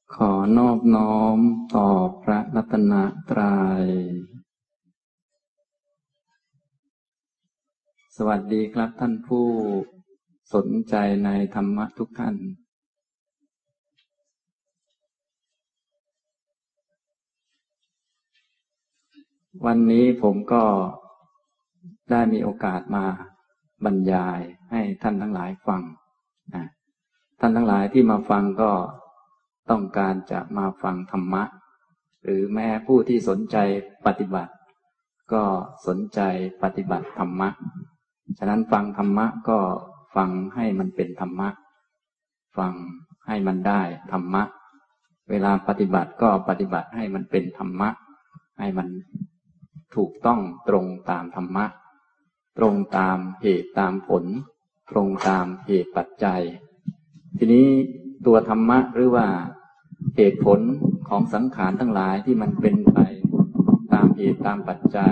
ขอนอบน้อมต่อพระรัตนตรัยสวัสดีครับท่านผู้สนใจในธรรมะทุกท่านวันนี้ผมก็ได้มีโอกาสมาบรรยายให้ท่านทั้งหลายฟังนะท่านทั้งหลายที่มาฟังก็ต้องการจะมาฟังธรรมะหรือแม้ผู้ที่สนใจปฏิบัติก็สนใจปฏิบัติธรรมะฉะนั้นฟังธรรมะก็ฟังให้มันเป็นธรรมะฟังให้มันได้ธรรมะเวลาปฏิบัติก็ปฏิบัติให้มันเป็นธรรมะให้มันถูกต้องตรงตามธรรมะตรงตามเหตุตามผลตรงตามเหตุปัจจัยทีนี้ตัวธรรมะหรือว่าเหตุผลของสังขารทั้งหลายที่มันเป็นไปตามเหตุตามปัจจัย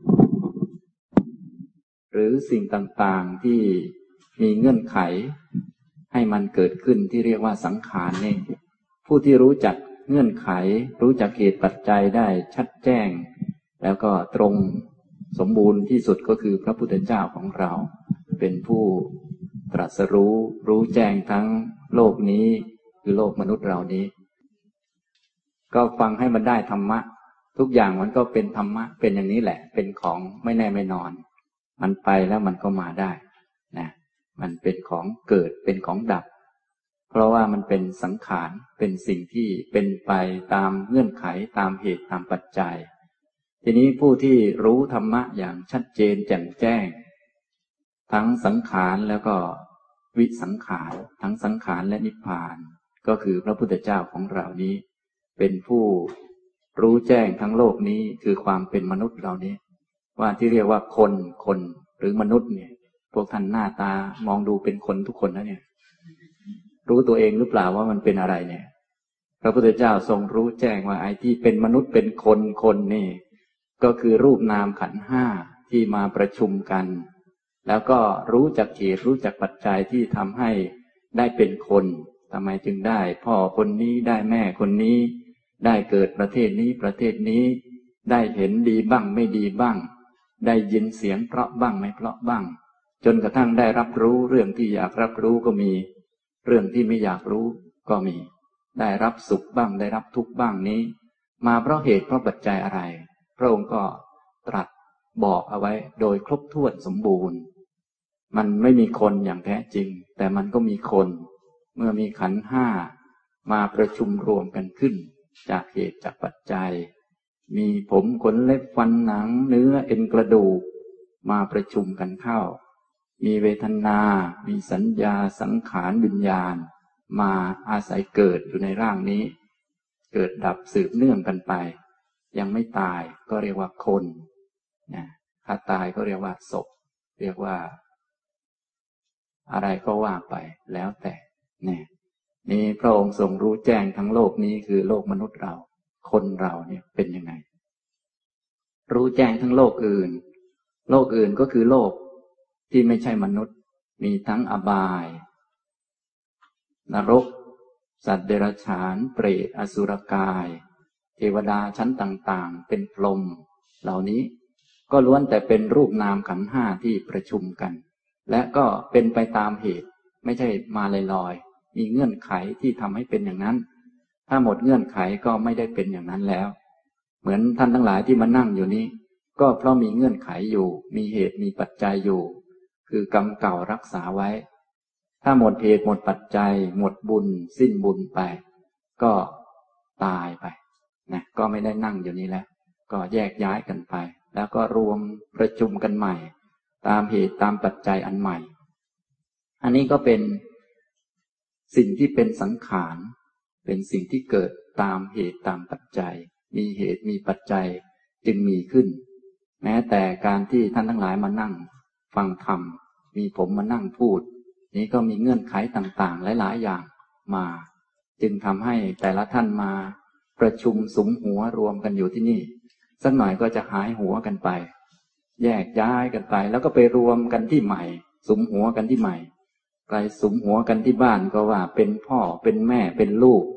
หรือสิ่งต่างๆที่มีเงื่อนไขให้มันเกิดขึ้นที่เรียกว่าสังขารนี่ผู้ที่รู้จักเงื่อนไขรู้จักเหตุปัจจัยได้ชัดแจ้งแล้วก็ตรงสมบูรณ์ที่สุดก็คือพระพุทธเจ้าของเราเป็นผู้ตรัสรู้แจ้งทั้งโลกนี้คือโลกมนุษย์เรานี้ก็ฟังให้มันได้ธรรมะทุกอย่างมันก็เป็นธรรมะเป็นอย่างนี้แหละเป็นของไม่แน่ไม่นอนมันไปแล้วมันก็มาได้นะมันเป็นของเกิดเป็นของดับเพราะว่ามันเป็นสังขารเป็นสิ่งที่เป็นไปตามเงื่อนไขตามเหตุตามปัจจัยทีนี้ผู้ที่รู้ธรรมะอย่างชัดเจนแจ่มแจ้งทั้งสังขารแล้วก็วิสังขารทั้งสังขารและนิพพานก็คือพระพุทธเจ้าของเรานี้เป็นผู้รู้แจ้งทั้งโลกนี้คือความเป็นมนุษย์เรานี้ว่าที่เรียกว่าคนหรือมนุษย์เนี่ยพวกท่านหน้าตามองดูเป็นคนทุกคนนะเนี่ยรู้ตัวเองหรือเปล่าว่ามันเป็นอะไรเนี่ยพระพุทธเจ้าทรงรู้แจ้งว่าไอ้ที่เป็นมนุษย์เป็นคนนี่ก็คือรูปนามขันธ์ห้าที่มาประชุมกันแล้วก็รู้จักเหตุรู้จักปัจจัยที่ทำให้ได้เป็นคนทำไมจึงได้พ่อคนนี้ได้แม่คนนี้ได้เกิดประเทศนี้ประเทศนี้ได้เห็นดีบ้างไม่ดีบ้างได้ยินเสียงเพราะบ้างไม่เพราะบ้างจนกระทั่งได้รับรู้เรื่องที่อยากรับรู้ก็มีเรื่องที่ไม่อยากรู้ก็มีได้รับสุขบ้างได้รับทุกข์บ้างนี้มาเพราะเหตุเพราะปัจจัยอะไรพระองค์ก็ตรัสบอกเอาไว้โดยครบถ้วนสมบูรณ์มันไม่มีคนอย่างแท้จริงแต่มันก็มีคนเมื่อมีขันธ์ห้ามาประชุมรวมกันขึ้นจากเหตุจากปัจจัยมีผมขนเล็บฟันหนังเนื้อเอ็นกระดูกมาประชุมกันเข้ามีเวทนามีสัญญาสังขารวิญญาณมาอาศัยเกิดอยู่ในร่างนี้เกิดดับสืบเนื่องกันไปยังไม่ตายก็เรียกว่าคนนะถ้าตายก็เรียกว่าศพเรียกว่าอะไรก็ว่าไปแล้วแต่เนี่ยนี่พระองค์ทรงรู้แจ้งทั้งโลกนี้คือโลกมนุษย์เราคนเราเนี่ยเป็นยังไงรู้แจ้งทั้งโลกอื่นก็คือโลกที่ไม่ใช่มนุษย์มีทั้งอบายนรกสัตว์เดรัจฉานเปรตอสุรกายเทวดาชั้นต่างๆเป็นพรหมเหล่านี้ก็ล้วนแต่เป็นรูปนามขันธ์ห้าที่ประชุมกันและก็เป็นไปตามเหตุไม่ใช่มาลอยๆมีเงื่อนไขที่ทำให้เป็นอย่างนั้นถ้าหมดเงื่อนไขก็ไม่ได้เป็นอย่างนั้นแล้วเหมือนท่านทั้งหลายที่มานั่งอยู่นี้ก็เพราะมีเงื่อนไขอยู่มีเหตุมีปัจจัยอยู่คือกรรมเก่ารักษาไว้ถ้าหมดเหตุหมดปัจจัยหมดบุญสิ้นบุญไปก็ตายไปนะก็ไม่ได้นั่งอยู่นี้แล้วก็แยกย้ายกันไปแล้วก็รวมประชุมกันใหม่ตามเหตุตามปัจจัยอันใหม่อันนี้ก็เป็นสิ่งที่เป็นสังขารเป็นสิ่งที่เกิดตามเหตุตามปัจจัยมีเหตุมีปัจจัยจึงมีขึ้นแม้แต่การที่ท่านทั้งหลายมานั่งฟังธรรมมีผมมานั่งพูดนี้ก็มีเงื่อนไขต่างๆหลายๆอย่างมาจึงทำให้แต่ละท่านมาประชุมสุมหัวรวมกันอยู่ที่นี่สักหน่อยก็จะหายหัวกันไปแยกย้ายกันไปแล้วก็ไปรวมกันที่ใหม่สุมหัวกันที่ใหม่ไปสุมหัวกันที่บ้านก็ว่าเป็นพ่อเป็นแม่เป็นลูก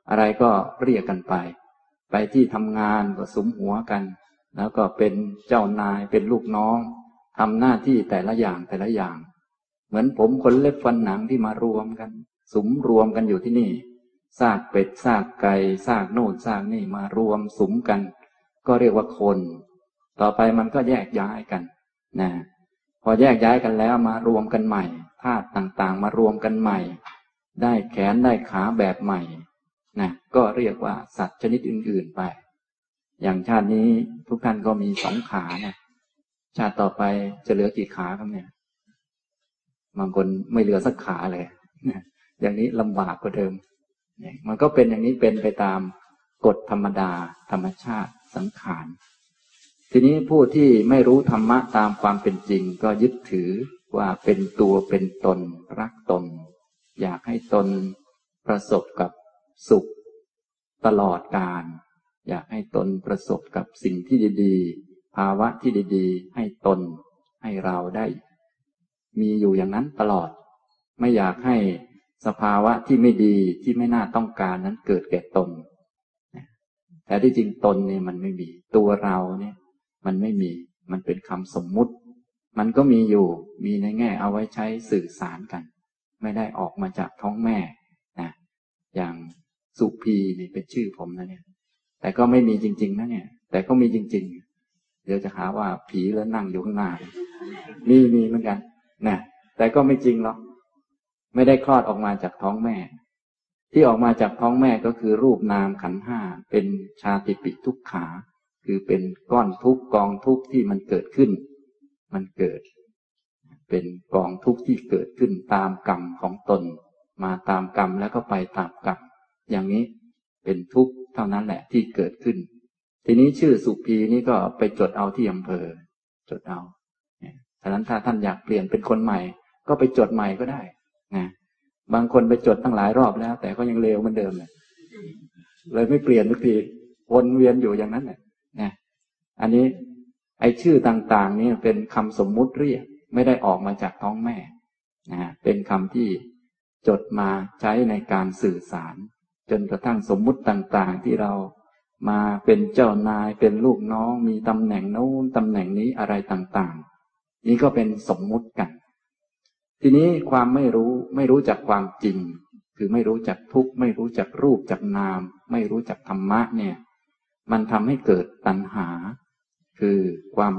อะไรก็เรียกกันไปไปที่ทำงานก็สุมหัวกันแล้วก็เป็นเจ้านายเป็นลูกน้องทำหน้าที่แต่ละอย่างแต่ละอย่างเหมือนผมขนเล็บฟันหนังที่มารวมกันสุมรวมกันอยู่ที่นี่ซากเป็ดซากไก่ซากโน่นซากนี่มารวมสุมกันก็เรียกว่าคนต่อไปมันก็แยกย้ายกันนะพอแยกย้ายกันแล้วมารวมกันใหม่ธาตุต่างๆมารวมกันใหม่ได้แขนได้ขาแบบใหม่นะก็เรียกว่าสัตว์ชนิดอื่นๆไปอย่างชาตินี้ทุกท่านก็มี2 ขานะชาติต่อไปจะเหลือกี่ขาครับเนี่ยบางคนไม่เหลือสักขาเลยอย่างนี้ลำบากกว่าเดิมมันก็เป็นอย่างนี้เป็นไปตามกฎธรรมดาธรรมชาติสังขารทีนี้ผู้ที่ไม่รู้ธรรมะตามความเป็นจริงก็ยึดถือว่าเป็นตัวเป็นตนรักตนอยากให้ตนประสบกับสุขตลอดกาลอยากให้ตนประสบกับสิ่งที่ดีๆภาวะที่ดีๆให้ตนให้เราได้มีอยู่อย่างนั้นตลอดไม่อยากให้สภาวะที่ไม่ดีที่ไม่น่าต้องการนั้นเกิดแก่ตนแต่ที่จริงตนเนี่ยมันไม่มีตัวเราเนี่ยมันไม่มีมันเป็นคำสมมุติมันก็มีอยู่มีในแง่เอาไว้ใช้สื่อสารกันไม่ได้ออกมาจากท้องแม่นะอย่างสุพีนี่เป็นชื่อผมนะเนี่ยแต่ก็ไม่มีจริงๆนะเนี่ยแต่ก็มีจริงๆเดี๋ยวจะหาว่าผีแล้วนั่งอยู่ข้างหน้ามีเหมือนกันนะแต่ก็ไม่จริงหรอกไม่ได้คลอดออกมาจากท้องแม่ที่ออกมาจากท้องแม่ก็คือรูปนามขันธ์ 5เป็นชาติปิทุกขาคือเป็นก้อนทุกข์กองทุกข์ที่มันเกิดขึ้นมันเกิดเป็นกองทุกข์ที่เกิดขึ้นตามกรรมของตนมาตามกรรมแล้วก็ไปตามกรรมอย่างนี้เป็นทุกข์เท่านั้นแหละที่เกิดขึ้นทีนี้ชื่อสุพีนี่ก็ไปจดเอาที่อำเภอจดเอาฉะนั้นถ้าท่านอยากเปลี่ยนเป็นคนใหม่ก็ไปจดใหม่ก็ได้นะบางคนไปจดตั้งหลายรอบแล้วแต่ก็ยังเลวเหมือนเดิมเลยไม่เปลี่ยนทุกทีวนเวียนอยู่อย่างนั้นนะอันนี้ไอ้ชื่อต่างๆนี่เป็นคำสมมุติเรียกไม่ได้ออกมาจากท้องแม่นะเป็นคำที่จดมาใช้ในการสื่อสารจนกระทั่งสมมุติต่างๆที่เรามาเป็นเจ้านายเป็นลูกน้องมีตำแหน่งโน้นตำแหน่งนี้อะไรต่างๆนี่ก็เป็นสมมุติกันทีนี้ความไม่รู้จักความจริงคือไม่รู้จักทุกข์ไม่รู้จักรูปจักนามไม่รู้จักธรรมะเนี่ยมันทำให้เกิดตัณหาคือความ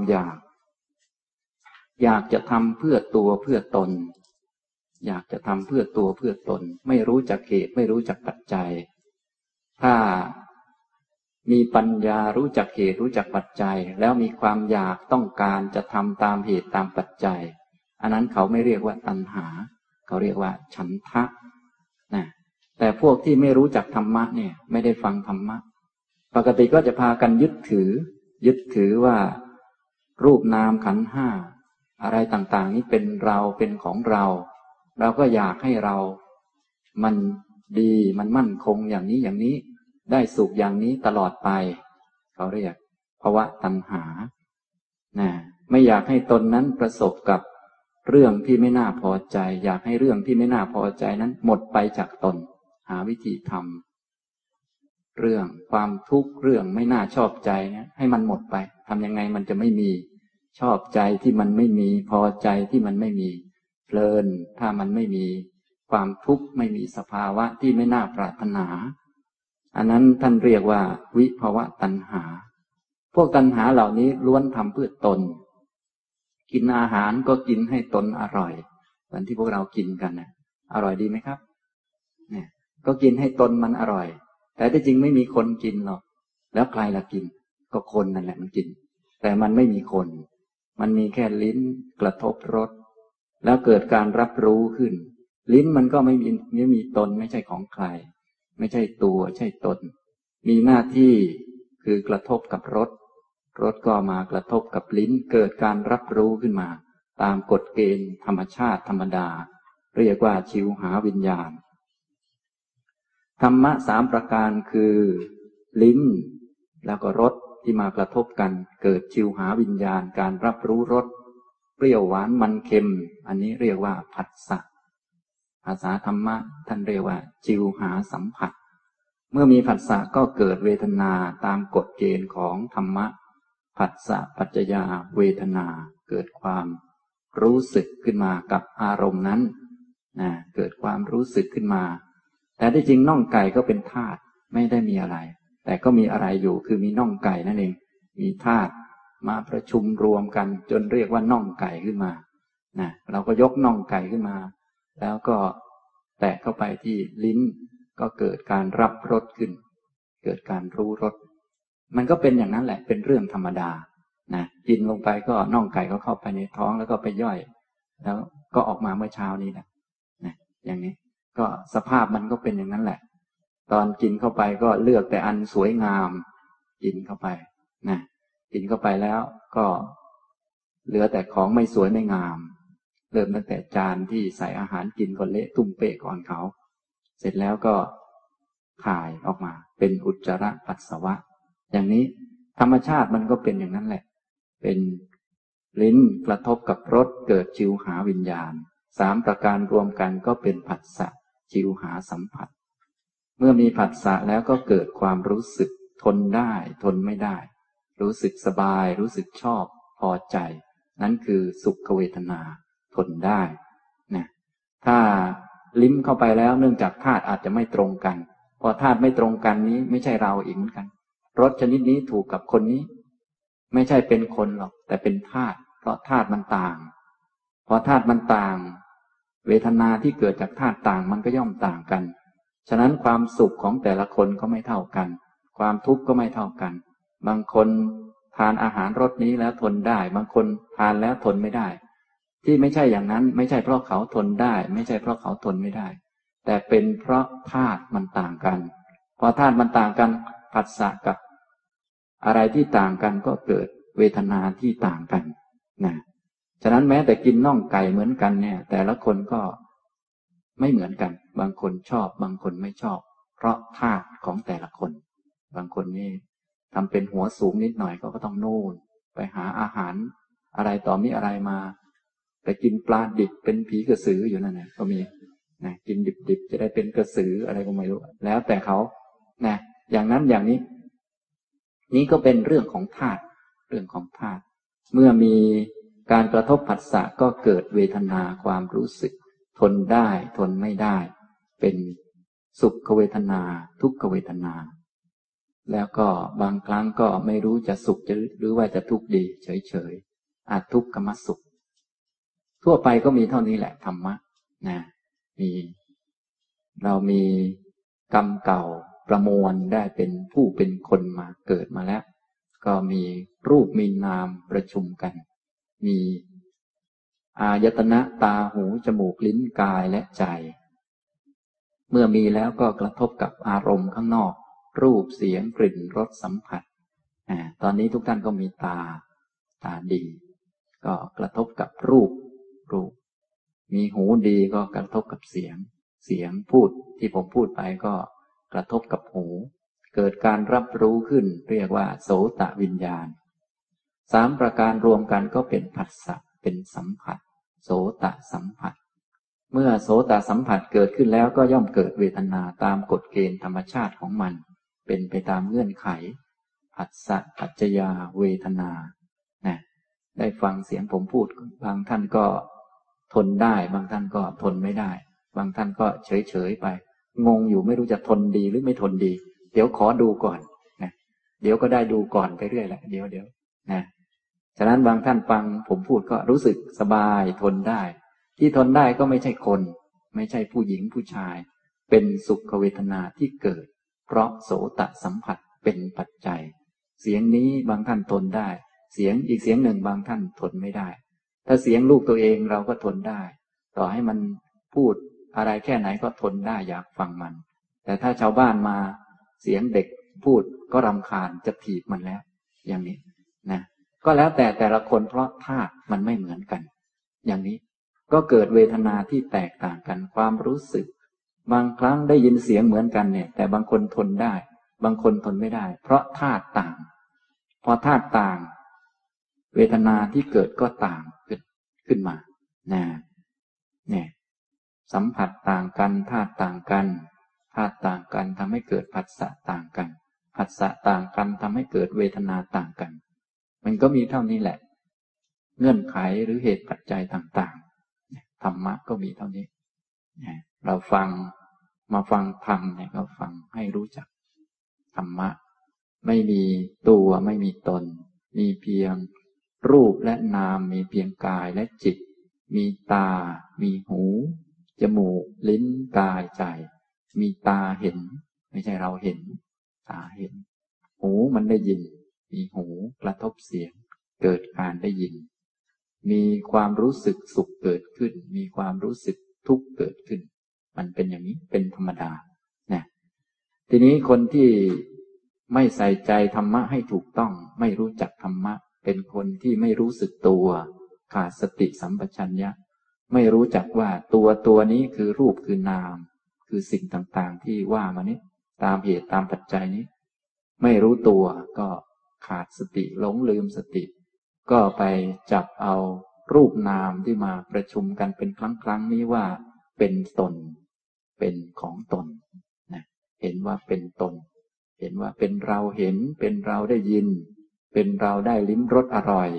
อยากจะทำเพื่อตัวเพื่อตนอยากจะทำเพื่อตัวเพื่อตนไม่รู้จักเหตุไม่รู้จักปัจจัยถ้ามีปัญญารู้จักเหตุรู้จักปัจจัยแล้วมีความอยากต้องการจะทำตามเหตุตามปัจจัยอันนั้นเขาไม่เรียกว่าตัณหาเขาเรียกว่าฉันทะนะแต่พวกที่ไม่รู้จักธรรมะเนี่ยไม่ได้ฟังธรรมะปกติก็จะพากันยึดถือว่ารูปนามขันธ์ 5อะไรต่างๆนี้เป็นเราเป็นของเราเราก็อยากให้เรามันดีมันมั่นคงอย่างนี้อย่างนี้ได้สุขอย่างนี้ตลอดไปเขาเรียกภวตัณหานะไม่อยากให้ตนนั้นประสบกับเรื่องที่ไม่น่าพอใจอยากให้เรื่องที่ไม่น่าพอใจนั้นหมดไปจากตนหาวิธีทำเรื่องความทุกข์เรื่องไม่น่าชอบใจเนี่ยให้มันหมดไปทำยังไงมันจะไม่มีชอบใจที่มันไม่มีพอใจที่มันไม่มีเพลินถ้ามันไม่มีความทุกข์ไม่มีสภาวะที่ไม่น่าปรารถนาอันนั้นท่านเรียกว่าวิภวตัณหาพวกตัณหาเหล่านี้ล้วนทำเพื่อตนกินอาหารก็กินให้ตนอร่อยเหมือนที่พวกเรากินกันนะอร่อยดีไหมครับเนี่ยก็กินให้ตนมันอร่อยแต่ที่จริงไม่มีคนกินหรอกแล้วใครล่ะกินก็คนนั่นแหละมันกินแต่มันไม่มีคนมันมีแค่ลิ้นกระทบรสแล้วเกิดการรับรู้ขึ้นลิ้นมันก็ไม่มีตนไม่ใช่ของใครไม่ใช่ตัวใช่ตนมีหน้าที่คือกระทบกับรสก็มากระทบกับลิ้นเกิดการรับรู้ขึ้นมาตามกฎเกณฑ์ธรรมชาติธรรมดาเรียกว่าชิวหาวิญญาณธรรมะ3ประการคือลิ้นแล้วก็รสที่มากระทบกันเกิดชิวหาวิญญาณการรับรู้รสเปรี้ยวหวานมันเค็มอันนี้เรียกว่าผัสสะภาษาธรรมะท่านเรียกว่าชิวหาสัมผัสเมื่อมีผัสสะก็เกิดเวทนาตามกฎเกณฑ์ของธรรมะผัสสะปัจจยาเวทนาเกิดความรู้สึกขึ้นมากับอารมณ์นั้นนะเกิดความรู้สึกขึ้นมาแต่ที่จริงน่องไก่ก็เป็นธาตุไม่ได้มีอะไรแต่ก็มีอะไรอยู่คือมีน่องไก่นั่นเองมีธาตุมาประชุมรวมกันจนเรียกว่าน่องไก่ขึ้นมานะเราก็ยกน่องไก่ขึ้นมาแล้วก็แตะเข้าไปที่ลิ้นก็เกิดการรับรสขึ้นเกิดการรู้รสมันก็เป็นอย่างนั้นแหละเป็นเรื่องธรรมดานะกินลงไปก็น่องไก่ก็เข้าไปในท้องแล้วก็ไปย่อยแล้วก็ออกมาเมื่อเช้านี้แหละนะอย่างนี้ก็สภาพมันก็เป็นอย่างนั้นแหละตอนกินเข้าไปก็เลือกแต่อันสวยงามกินเข้าไปนะกินเข้าไปแล้วก็เหลือแต่ของไม่สวยไม่งามเริ่มตั้งแต่จานที่ใส่อาหารกินก็เละตุ้มเป๊ะก่อนเขาเสร็จแล้วก็ถ่ายออกมาเป็นอุจจาระปัสสาวะอย่างนี้ธรรมชาติมันก็เป็นอย่างนั้นแหละเป็นลิ้นกระทบกับรสเกิดชิวหาวิญญาณสามประการรวมกันก็เป็นผัสสะชิวหาสัมผัสเมื่อมีผัสสะแล้วก็เกิดความรู้สึกทนได้ทนไม่ได้รู้สึกสบายรู้สึกชอบพอใจนั้นคือสุขเวทนาทนได้นะถ้าลิ้มเข้าไปแล้วเนื่องจากธาตุอาจจะไม่ตรงกันพอธาตุไม่ตรงกันนี้ไม่ใช่เราอีกเหมือนกันรสชนิดนี้ถูกกับคนนี้ไม่ใช่เป็นคนหรอกแต่เป็นธาตุเพราะธาตุมันต่างพอธาตุมันต่างเวทนาที่เกิดจากธาตุต่างมันก็ย่อมต่างกันฉะนั้นความสุขของแต่ละคนก็ไม่เท่ากันความทุกข์ก็ไม่เท่ากันบางคนทานอาหารรสนี้แล้วทนได้บางคนทานแล้วทนไม่ได้ที่ไม่ใช่อย่างนั้นไม่ใช่เพราะเขาทนได้ไม่ใช่เพราะเขาทนไม่ได้แต่เป็นเพราะธาตุมันต่างกันพอธาตุมันต่างกันผัสสะกับอะไรที่ต่างกันก็เกิดเวทนาที่ต่างกันนะฉะนั้นแม้แต่กินน่องไก่เหมือนกันเนี่ยแต่ละคนก็ไม่เหมือนกันบางคนชอบบางคนไม่ชอบเพราะธาตุของแต่ละคนบางคนนี่ทำเป็นหัวสูงนิดหน่อยก็ต้องโน่นไปหาอาหารอะไรต่อมีอะไรมาไปกินปลาดิบเป็นผีกระสืออยู่นั่นนะก็มีนะกินดิบๆจะได้เป็นกระสืออะไรก็ไม่รู้แล้วแต่เขานะอย่างนั้นอย่างนี้นี่ก็เป็นเรื่องของธาตุเรื่องของธาตุเมื่อมีการกระทบผัสสะก็เกิดเวทนาความรู้สึกทนได้ทนไม่ได้เป็นสุขเวทนาทุกขเวทนาแล้วก็บางครั้งก็ไม่รู้จะสุขหรือว่าจะทุกข์ดีเฉยๆอาจทุกขมสุขทั่วไปก็มีเท่านี้แหละธรรมะนะเรามีกรรมเก่าประมวลได้เป็นผู้เป็นคนมาเกิดมาแล้วก็มีรูปมีนามประชุมกันมีอายตนะตาหูจมูกลิ้นกายและใจเมื่อมีแล้วก็กระทบกับอารมณ์ข้างนอกรูปเสียงกลิ่นรสสัมผัสตอนนี้ทุกท่านก็มีตาดีก็กระทบกับรูปมีหูดีก็กระทบกับเสียงพูดที่ผมพูดไปก็กระทบกับหูเกิดการรับรู้ขึ้นเรียกว่าโสตวิญญาณสามประการรวมกันก็เป็นผัสสะเป็นสัมผัสโสตสัมผัสเมื่อโสตสัมผัสเกิดขึ้นแล้วก็ย่อมเกิดเวทนาตามกฎเกณฑ์ธรรมชาติของมันเป็นไปตามเงื่อนไขผัสสะปัจจยาเวทนานะได้ฟังเสียงผมพูดบางท่านก็ทนได้บางท่านก็ทนไม่ได้บางท่านก็เฉยไปงงอยู่ไม่รู้จะทนดีหรือไม่ทนดีเดี๋ยวขอดูก่อนนะเดี๋ยวก็ได้ดูก่อนไปเรื่อยแหละเดี๋ยวนะฉะนั้นบางท่านฟังผมพูดก็รู้สึกสบายทนได้ที่ทนได้ก็ไม่ใช่คนไม่ใช่ผู้หญิงผู้ชายเป็นสุขเวทนาที่เกิดเพราะโสตสัมผัสเป็นปัจจัยเสียงนี้บางท่านทนได้เสียงอีกเสียงหนึ่งบางท่านทนไม่ได้ถ้าเสียงลูกตัวเองเราก็ทนได้ต่อให้มันพูดอะไรแค่ไหนก็ทนได้อยากฟังมันแต่ถ้าชาวบ้านมาเสียงเด็กพูดก็รำคาญจะถีบมันแล้วอย่างนี้นะก็แล้วแต่ละคนเพราะธาตุมันไม่เหมือนกันอย่างนี้ก็เกิดเวทนาที่แตกต่างกันความรู้สึกบางครั้งได้ยินเสียงเหมือนกันเนี่ยแต่บางคนทนได้บางคนทนไม่ได้เพราะธาตุต่างพอธาตุต่างเวทนาที่เกิดก็ต่างขึ้นมาเนี่ยสัมผัสต่างกันธาตุต่างกันธาตุต่างกันทำให้เกิดผัสสะต่างกันผัสสะต่างกันทำให้เกิดเวทนาต่างกันมันก็มีเท่านี้แหละเงื่อนไขหรือเหตุปัจจัยต่างๆธรรมะก็มีเท่านี้เรามาฟังธรรมเนี่ยก็ฟังให้รู้จักธรรมะไม่มีตัวไม่มีตนมีเพียงรูปและนามมีเพียงกายและจิตมีตามีหูจมูกลิ้นกายใจมีตาเห็นไม่ใช่เราเห็นตาเห็นหูมันได้ยินมีหูกระทบเสียงเกิดการได้ยินมีความรู้สึกสุขเกิดขึ้นมีความรู้สึกทุกข์เกิดขึ้นมันเป็นอย่างนี้เป็นธรรมดานะทีนี้คนที่ไม่ใส่ใจธรรมะให้ถูกต้องไม่รู้จักธรรมะเป็นคนที่ไม่รู้สึกตัวขาดสติสัมปชัญญะไม่รู้จักว่าตัวนี้คือรูปคือนามคือสิ่งต่างๆที่ว่ามานี้ตามเหตุตามปัจจัยนี้ไม่รู้ตัวก็ขาดสติหลงลืมสติก็ไปจับเอารูปนามที่มาประชุมกันเป็นครั้งนี้ว่าเป็นตนเป็นของตนนะเห็นว่าเป็นตนเห็นว่าเป็นเราเห็นเป็นเราได้ยินเป็นเราได้ลิ้มรสอร่อย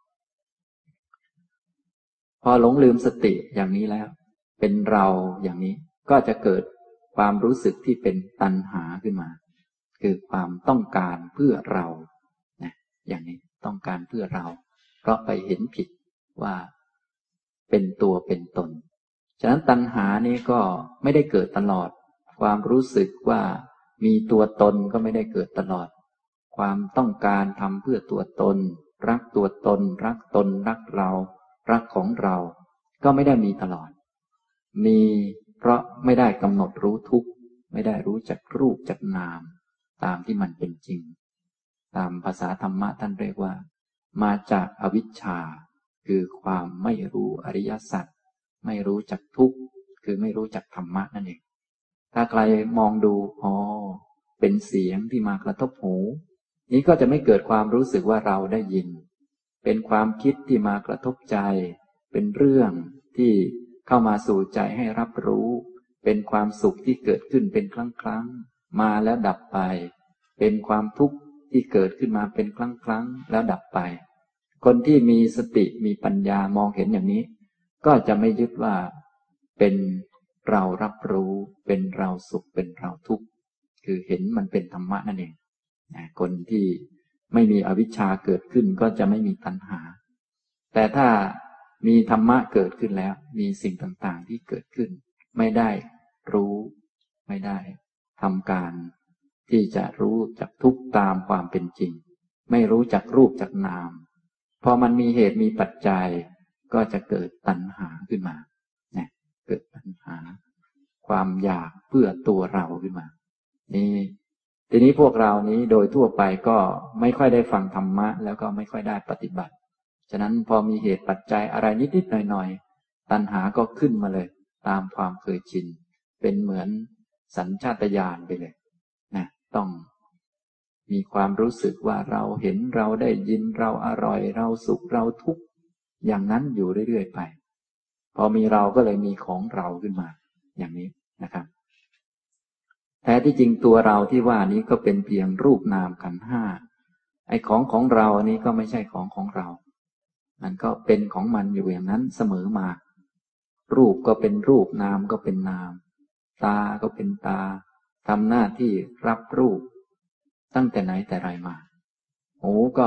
พอหลงลืมสติอย่างนี้แล้วเป็นเราอย่างนี้ก็จะเกิดความรู้สึกที่เป็นตัณหาขึ้นมาคือความต้องการเพื่อเรานะอย่างนี้ต้องการเพื่อเราเพราะไปเห็นผิดว่าเป็นตัวเป็นตนฉะนั้นตัณหานี้ก็ไม่ได้เกิดตลอดความรู้สึกว่ามีตัวตนก็ไม่ได้เกิดตลอดความต้องการทำเพื่อตัวตนรักตัวตนรักตนรักเรารักของเราก็ไม่ได้มีตลอดมีเพราะไม่ได้กำหนดรู้ทุกข์ไม่ได้รู้จักรูปจักนามตามที่มันเป็นจริงตามภาษาธรรมะท่านเรียกว่ามาจากอวิชชาคือความไม่รู้อริยสัจไม่รู้จักทุกข์คือไม่รู้จักธรรมะนั่นเองถ้าใครมองดูเป็นเสียงที่มากระทบหูนี้ก็จะไม่เกิดความรู้สึกว่าเราได้ยินเป็นความคิดที่มากระทบใจเป็นเรื่องที่เข้ามาสู่ใจให้รับรู้เป็นความสุขที่เกิดขึ้นเป็นครั้งมาแล้วดับไปเป็นความทุกข์ที่เกิดขึ้นมาเป็นครั้งแล้วดับไปคนที่มีสติมีปัญญามองเห็นอย่างนี้ก็จะไม่ยึดว่าเป็นเรารับรู้เป็นเราสุขเป็นเราทุกข์คือเห็นมันเป็นธรรมะนั่นเองคนที่ไม่มีอวิชชาเกิดขึ้นก็จะไม่มีตัณหาแต่ถ้ามีธรรมะเกิดขึ้นแล้วมีสิ่งต่างๆที่เกิดขึ้นไม่ได้รู้ไม่ได้ทำการที่จะรู้จักทุกข์ตามความเป็นจริงไม่รู้จักรูปจักนามพอมันมีเหตุมีปัจจัยก็จะเกิดตัณหาขึ้นมาเกิดตัณหาความอยากเพื่อตัวเราขึ้นมาทีนี้พวกเรานี้โดยทั่วไปก็ไม่ค่อยได้ฟังธรรมะแล้วก็ไม่ค่อยได้ปฏิบัติฉะนั้นพอมีเหตุปัจจัยอะไรนิดๆหน่อยๆตัณหาก็ขึ้นมาเลยตามความเคยชินเป็นเหมือนสัญชาตญาณไปเลยนะต้องมีความรู้สึกว่าเราเห็นเราได้ยินเราอร่อยเราสุขเราทุกข์อย่างนั้นอยู่เรื่อยๆไปพอมีเราก็เลยมีของเราขึ้นมาอย่างนี้นะครับแท้ที่จริงตัวเราที่ว่านี้ก็เป็นเพียงรูปนามขันธ์ห้าไอ้ของเรานี้ก็ไม่ใช่ของเรามันก็เป็นของมันอยู่อย่างนั้นเสมอมารูปก็เป็นรูปนามก็เป็นนามตาก็เป็นตาทำหน้าที่รับรูปตั้งแต่ไหนแต่ไรมาหูก็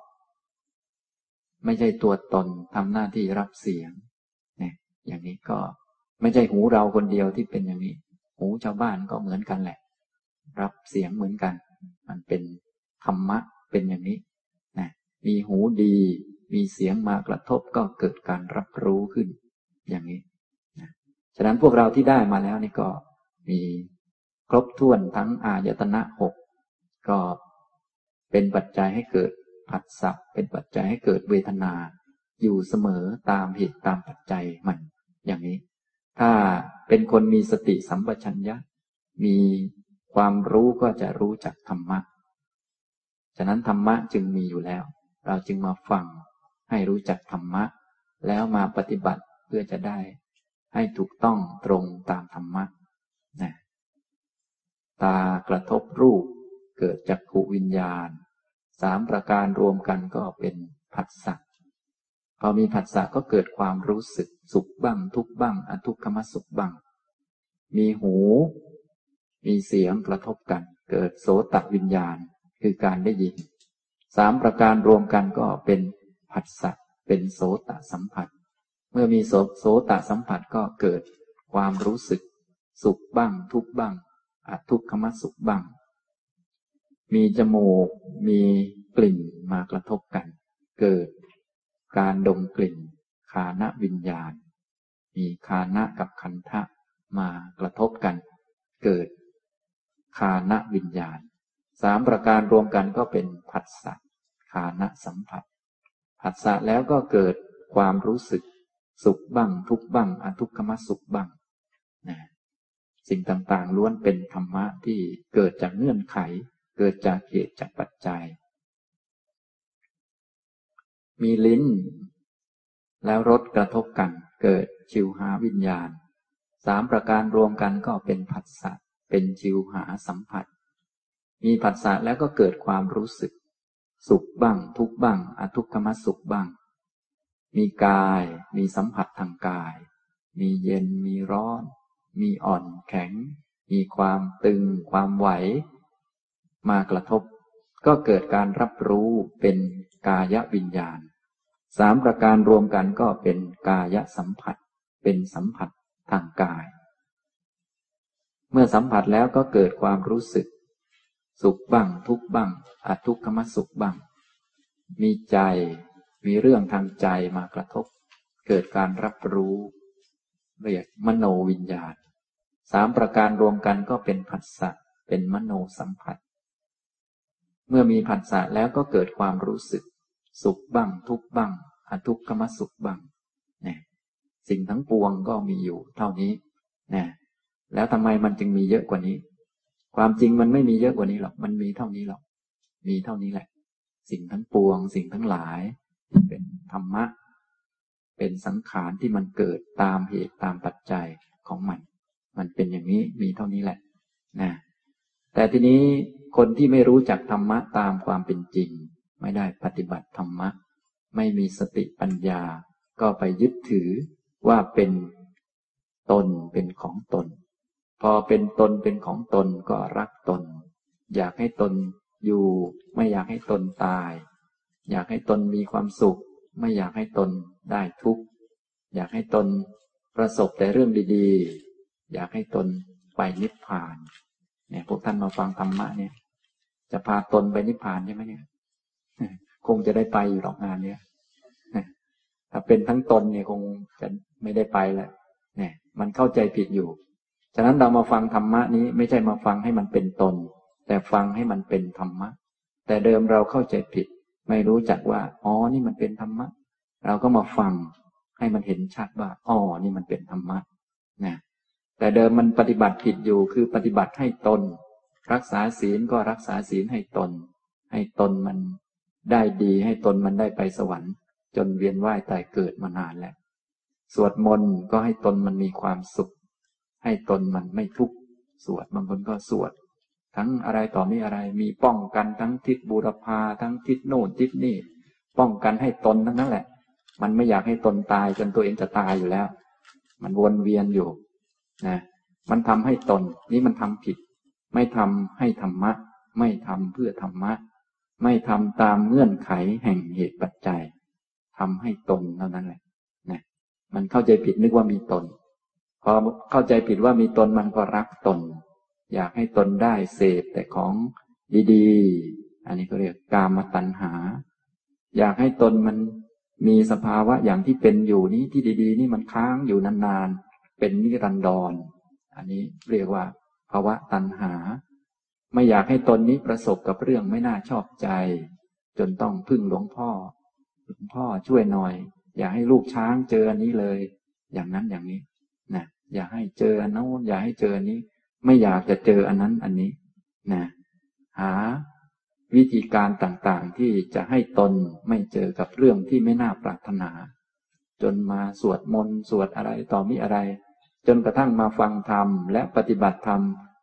ไม่ใช่ตัวตนทำหน้าที่รับเสียงเนี่ยอย่างนี้ก็ไม่ใช่หูเราคนเดียวที่เป็นอย่างนี้หูชาวบ้านก็เหมือนกันแหละรับเสียงเหมือนกันมันเป็นธรรมะเป็นอย่างนี้นะมีหูดีมีเสียงมากระทบก็เกิดการรับรู้ขึ้นอย่างนี้นะฉะนั้นพวกเราที่ได้มาแล้วนี่ก็มีครบถ้วนทั้งอายตนะหกก็เป็นปัจจัยให้เกิดผัสสะเป็นปัจจัยให้เกิดเวทนาอยู่เสมอตามเหตุตามปัจจัยมันอย่างนี้ถ้าเป็นคนมีสติสัมปชัญญะมีความรู้ก็จะรู้จักธรรมะฉะนั้นธรรมะจึงมีอยู่แล้วเราจึงมาฟังให้รู้จักธรรมะแล้วมาปฏิบัติเพื่อจะได้ให้ถูกต้องตรงตามธรรมะนะตากระทบรูปเกิดจักขุวิญญาณ3ประการรวมกันก็เป็นผัสสะพอมีผัสสะก็เกิดความรู้สึกสุขบ้างทุกข์บ้างอทุกขมสุขบ้างมีหูมีเสียงกระทบกันเกิดโสตวิญญาณคือการได้ยิน3ประการรวมกันก็เป็นผัสสะเป็นโสตสัมผัสเมื่อมีโสตสัมผัสก็เกิดความรู้สึกสุขบ้างทุกข์บ้างอทุกขมสุขบ้างมีจมูกมีกลิ่นมากระทบกันเกิดการดมกลิ่นฆานวิญญาณมีฆานะกับคันธะมากระทบกันเกิดฆานวิญญาณ3ประการรวมกันก็เป็นผัสสะฆานสัมผัสผัสสะแล้วก็เกิดความรู้สึกสุขบ้างทุกข์บ้างอทุกขมสุขบ้างนะสิ่งต่างๆล้วนเป็นธรรมะที่เกิดจากเงื่อนไขเกิดจากเหตุจากปัจจัยมีลิ้นแล้วรสกระทบกันเกิดชิวหาวิญญาณ3ประการรวมกันก็เป็นผัสสะเป็นชิวหาสัมผัสมีผัสสะแล้วก็เกิดความรู้สึกสุขบ้างทุกข์บ้างอทุกขมสุขบ้างมีกายมีสัมผัสทางกายมีเย็นมีร้อนมีอ่อนแข็งมีความตึงความไหวมากระทบก็เกิดการรับรู้เป็นกายวิญญาณ3ประการรวมกันก็เป็นกายสัมผัสเป็นสัมผัสทางกายเมื่อสัมผัสแล้วก็เกิดความรู้สึกสุขบ้างทุกข์บ้างอทุกขมสุขบ้างมีใจมีเรื่องทางใจมากระทบเกิดการรับรู้เรียกมโนวิญญาณ3ประการรวมกันก็เป็นผัสสะเป็นมโนสัมผัสเมื่อมีผัสสะแล้วก็เกิดความรู้สึกสุขบ้างทุกข์บ้างอทุกขมสุขบ้างเนี่ยสิ่งทั้งปวงก็มีอยู่เท่านี้นะแล้วทำไมมันจึงมีเยอะกว่านี้ความจริงมันไม่มีเยอะกว่านี้หรอกมันมีเท่านี้หรอกมีเท่านี้แหละสิ่งทั้งปวงสิ่งทั้งหลายเป็นธรรมะเป็นสังขารที่มันเกิดตามเหตุตามปัจจัยของมันเป็นอย่างนี้มีเท่านี้แหละนะแต่ทีนี้คนที่ไม่รู้จักธรรมะตามความเป็นจริงไม่ได้ปฏิบัติธรรมะไม่มีสติปัญญาก็ไปยึดถือว่าเป็นตนเป็นของตนพอเป็นตนเป็นของตนก็รักตนอยากให้ตนอยู่ไม่อยากให้ตนตายอยากให้ตนมีความสุขไม่อยากให้ตนได้ทุกข์อยากให้ตนประสบแต่เรื่องดีๆอยากให้ตนไปนิพพานเนี่ยพวกท่านมาฟังธรรมะเนี่ยจะพาตนไปนิพพานใช่ไหมเนี่ยคงจะได้ไปอยู่หรอกงานเนี้ยถ้าเป็นทั้งตนเนี่ยคงจะไม่ได้ไปแล้วเนี่ยมันเข้าใจผิดอยู่ฉะนั้นเรามาฟังธรรมะนี้ไม่ใช่มาฟังให้มันเป็นตนแต่ฟังให้มันเป็นธรรมะแต่เดิมเราเข้าใจผิดไม่รู้จักว่าอ๋อนี่มันเป็นธรรมะเราก็มาฟังให้มันเห็นชัดว่าอ๋อนี่มันเป็นธรรมะนะแต่เดิมมันปฏิบัติผิดอยู่คือปฏิบัติให้ตนรักษาศีลก็รักษาศีลให้ตนมันได้ดีให้ตนมันได้ไปสวรรค์จนเวียนว่ายตายเกิดมานานแล้วสวดมนต์ก็ให้ตนมันมีความสุขให้ตนมันไม่ทุกข์สวดบางคนก็สวดทั้งอะไรต่อมีอะไรมีป้องกันทั้งทิศบูรพาทั้งทิศโน่นทิศนี่ป้องกันให้ตนทั้งนั้นแหละมันไม่อยากให้ตนตายจนตัวเองจะตายอยู่แล้วมันวนเวียนอยู่นะมันทำให้ตนนี่มันทำผิดไม่ทำให้ธรรมะไม่ทำเพื่อธรรมะไม่ทำตามเงื่อนไขแห่งเหตุปัจจัยทำให้ตนเท่านั้นแหละนะมันเข้าใจผิดนึกว่ามีตนพอเข้าใจผิดว่ามีตนมันก็รักตนอยากให้ตนได้เสพแต่ของดีๆอันนี้ก็เรียกกามตัณหาอยากให้ตนมันมีสภาวะอย่างที่เป็นอยู่นี้ที่ดีๆนี่มันค้างอยู่นานๆเป็นนิรันดรอันนี้เรียกว่าภาวะตัณหาไม่อยากให้ตนนี้ประสบกับเรื่องไม่น่าชอบใจจนต้องพึ่งหลวงพ่อช่วยหน่อยอย่าให้ลูกช้างเจออันนี้เลยอย่างนั้นอย่างนี้นะอย่าให้เจออันโน้นอย่าให้เจออันนี้ไม่อยากจะเจออันนั้นอันนี้นะหาวิธีการต่างๆที่จะให้ตนไม่เจอกับเรื่องที่ไม่น่าปรารถนาจนมาสวดมนต์สวดอะไรต่อมีอะไรจนกระทั่งมาฟังธรรมและปฏิบัติธรรม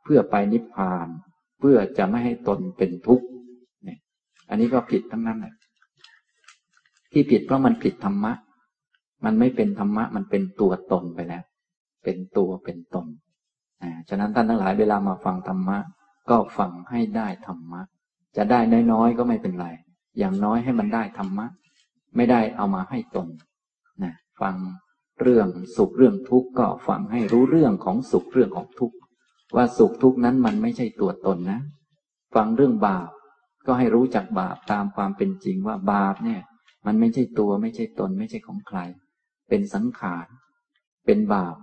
เพื่อไปนิพพานเพื่อจะไม่ให้ตนเป็นทุกข์เนี่ยอันนี้ก็ผิดทั้งนั้นแหละที่ผิดเพราะมันผิดธรรมะมันไม่เป็นธรรมะมันเป็นตัวตนไปแล้วเป็นตัวเป็นตนฉะนั้นท่านทั้งหลายเวลามาฟังธรรมะก็ฟังให้ได้ธรรมะจะได้น้อยๆก็ไม่เป็นไรอย่างน้อยให้มันได้ธรรมะไม่ได้เอามาให้ตนนะฟังเรื่องสุขเรื่องทุกข์ก็ฟังให้รู้เรื่องของสุขเรื่องของทุกข์ว่าสุขทุกข์นั้นมันไม่ใช่ตัวตนนะฟังเรื่องบาปก็ให้รู้จักบาปตามความเป็นจริงว่าบาปเนี่ยมันไม่ใช่ตัวไม่ใช่ตนไม่ใช่ของใครเป็นสังขารเป็นบาป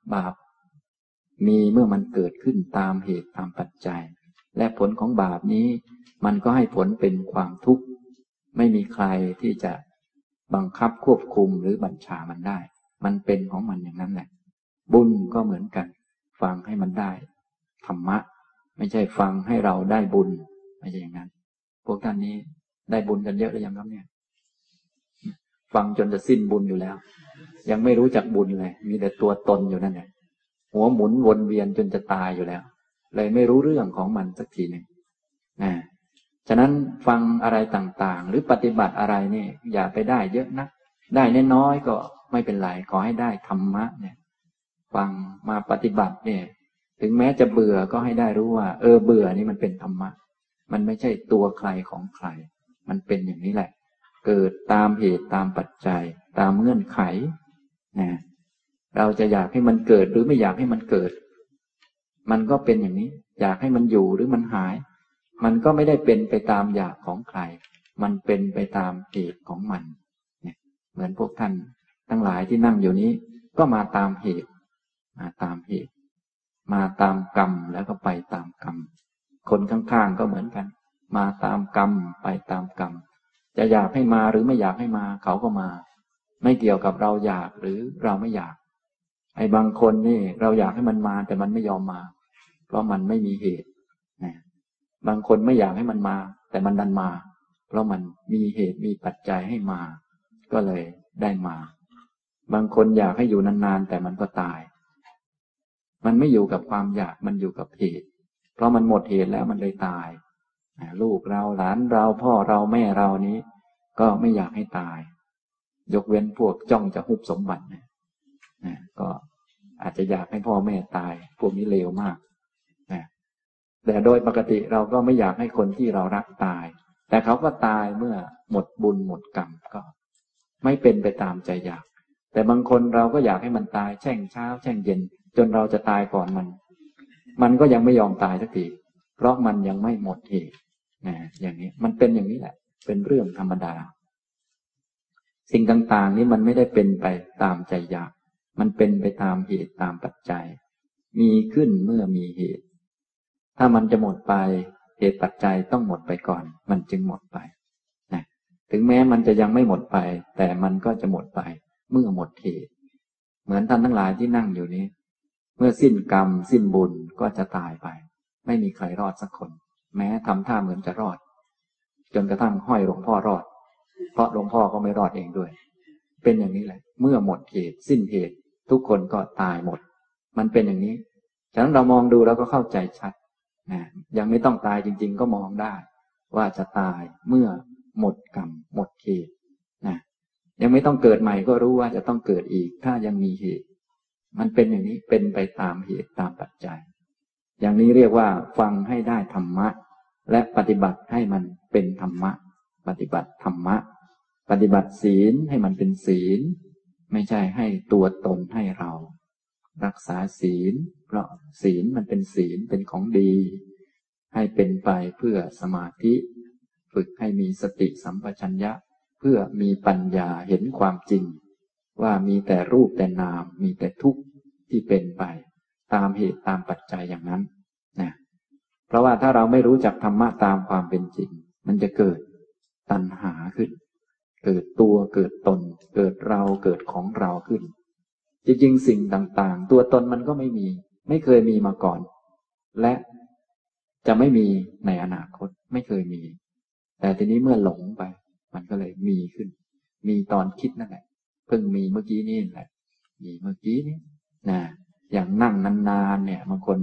มีเมื่อมันเกิดขึ้นตามเหตุตามปัจจัยและผลของบาปนี้มันก็ให้ผลเป็นความทุกข์ไม่มีใครที่จะบังคับควบคุมหรือบัญชามันได้มันเป็นของมันอย่างนั้นแหละบุญก็เหมือนกันฟังให้มันได้ธรรมะไม่ใช่ฟังให้เราได้บุญไม่ใช่อย่างนั้นพวกท่านนี้ได้บุญกันเยอะหรือยังครับเนี่ยฟังจนจะสิ้นบุญอยู่แล้วยังไม่รู้จักบุญเลยมีแต่ตัวตนอยู่นั่นแหละหัวหมุนวนเวียนจนจะตายอยู่แล้วเลยไม่รู้เรื่องของมันสักทีหนึ่งฉะนั้นฟังอะไรต่างๆหรือปฏิบัติอะไรนี่อย่าไปได้เยอะนักได้น้อยๆก็ไม่เป็นไรขอให้ได้ธรรมะเนี่ยฟังมาปฏิบัติเนี่ยถึงแม้จะเบื่อก็ให้ได้รู้ว่าเบื่อนี่มันเป็นธรรมะมันไม่ใช่ตัวใครของใครมันเป็นอย่างนี้แหละเกิดตามเหตุตามปัจจัยตามเงื่อนไขนะเราจะอยากให้มันเกิดหรือไม่อยากให้มันเกิดมันก็เป็นอย่างนี้อยากให้มันอยู่หรือมันหายมันก็ไม่ได้เป็นไปตามอยากของใครมันเป็นไปตามเหตุของมันเนี่ยเหมือนพวกท่านทั้งหลายที่นั่งอยู่นี้ก็มาตามเหตุมาตามเหตุมาตามกรรมแล้วก็ไปตามกรรมคนข้างๆก็เหมือนกันมาตามกรรมไปตามกรรมจะอยากให้มาหรือไม่อยากให้มาเขาก็มาไม่เกี่ยวกับเราอยากหรือเราไม่อยากไอ้บางคนนี่เราอยากให้มันมาแต่มันไม่ยอมมาเพราะมันไม่มีเหตุนะบางคนไม่อยากให้มันมาแต่มันดันมาเพราะมันมีเหตุมีปัจจัยให้มาก็เลยได้มาบางคนอยากให้อยู่นานๆแต่มันก็ตายมันไม่อยู่กับความอยากมันอยู่กับเหตุเพราะมันหมดเหตุแล้วมันเลยตายลูกเราหลานเราพ่อเราแม่เรานี้ก็ไม่อยากให้ตายยกเว้นพวกจ้องจะฮุบสมบัตินะก็อาจจะอยากให้พ่อแม่ตายพวกนี้เลวมากนะแต่โดยปกติเราก็ไม่อยากให้คนที่เรารักตายแต่เขาก็ตายเมื่อหมดบุญหมดกรรมก็ไม่เป็นไปตามใจอยากแต่บางคนเราก็อยากให้มันตายแช่งเช้าแช่งเย็นจนเราจะตายก่อนมันก็ยังไม่ยอมตายสักทีเพราะมันยังไม่หมดเหตุอย่างนี้มันเป็นอย่างนี้แหละเป็นเรื่องธรรมดาสิ่งต่างๆนี้มันไม่ได้เป็นไปตามใจอยากมันเป็นไปตามเหตุตามปัจจัยมีขึ้นเมื่อมีเหตุถ้ามันจะหมดไปเหตุปัจจัยต้องหมดไปก่อนมันจึงหมดไปนะถึงแม้มันจะยังไม่หมดไปแต่มันก็จะหมดไปเมื่อหมดเหตุเหมือนท่านทั้งหลายที่นั่งอยู่นี้เมื่อสิ้นกรรมสิ้นบุญก็จะตายไปไม่มีใครรอดสักคนแม้ทำท่าเหมือนจะรอดจนกระทั่งห้อยหลวงพ่อรอดเพราะหลวงพ่อก็ไม่รอดเองด้วยเป็นอย่างนี้แหละเมื่อหมดเหตุสิ้นเหตุทุกคนก็ตายหมดมันเป็นอย่างนี้ฉะนั้นเรามองดูแล้วก็เข้าใจชัดนะยังไม่ต้องตายจริงๆก็มองได้ว่าจะตายเมื่อหมดกรรมหมดเหตุนะยังไม่ต้องเกิดใหม่ก็รู้ว่าจะต้องเกิดอีกถ้ายังมีเหตุมันเป็นอย่างนี้เป็นไปตามเหตุตามปัจจัยอย่างนี้เรียกว่าฟังให้ได้ธรรมะและปฏิบัติให้มันเป็นธรรมะปฏิบัติธรรมะปฏิบัติศีลให้มันเป็นศีลไม่ใช่ให้ตัวตนให้เรารักษาศีลเพราะศีลมันเป็นศีลเป็นของดีให้เป็นไปเพื่อสมาธิฝึกให้มีสติสัมปชัญญะเพื่อมีปัญญาเห็นความจริงว่ามีแต่รูปแต่นามมีแต่ทุกข์ที่เป็นไปตามเหตุตามปัจจัยอย่างนั้นนะเพราะว่าถ้าเราไม่รู้จักธรรมะตามความเป็นจริงมันจะเกิดตัณหาขึ้นเกิดตัวเกิดตนเกิดเราเกิดของเราขึ้นจริงๆสิ่งต่างๆตัวตนมันก็ไม่มีไม่เคยมีมาก่อนและจะไม่มีในอนาคตไม่เคยมีแต่ทีนี้เมื่อหลงไปมันก็เลยมีขึ้นมีตอนคิดนั่นแหละเพิ่งมีเมื่อกี้นี่แหละมีเมื่อกี้นี้นะอย่างนั่งนานๆเนี่ยบางคน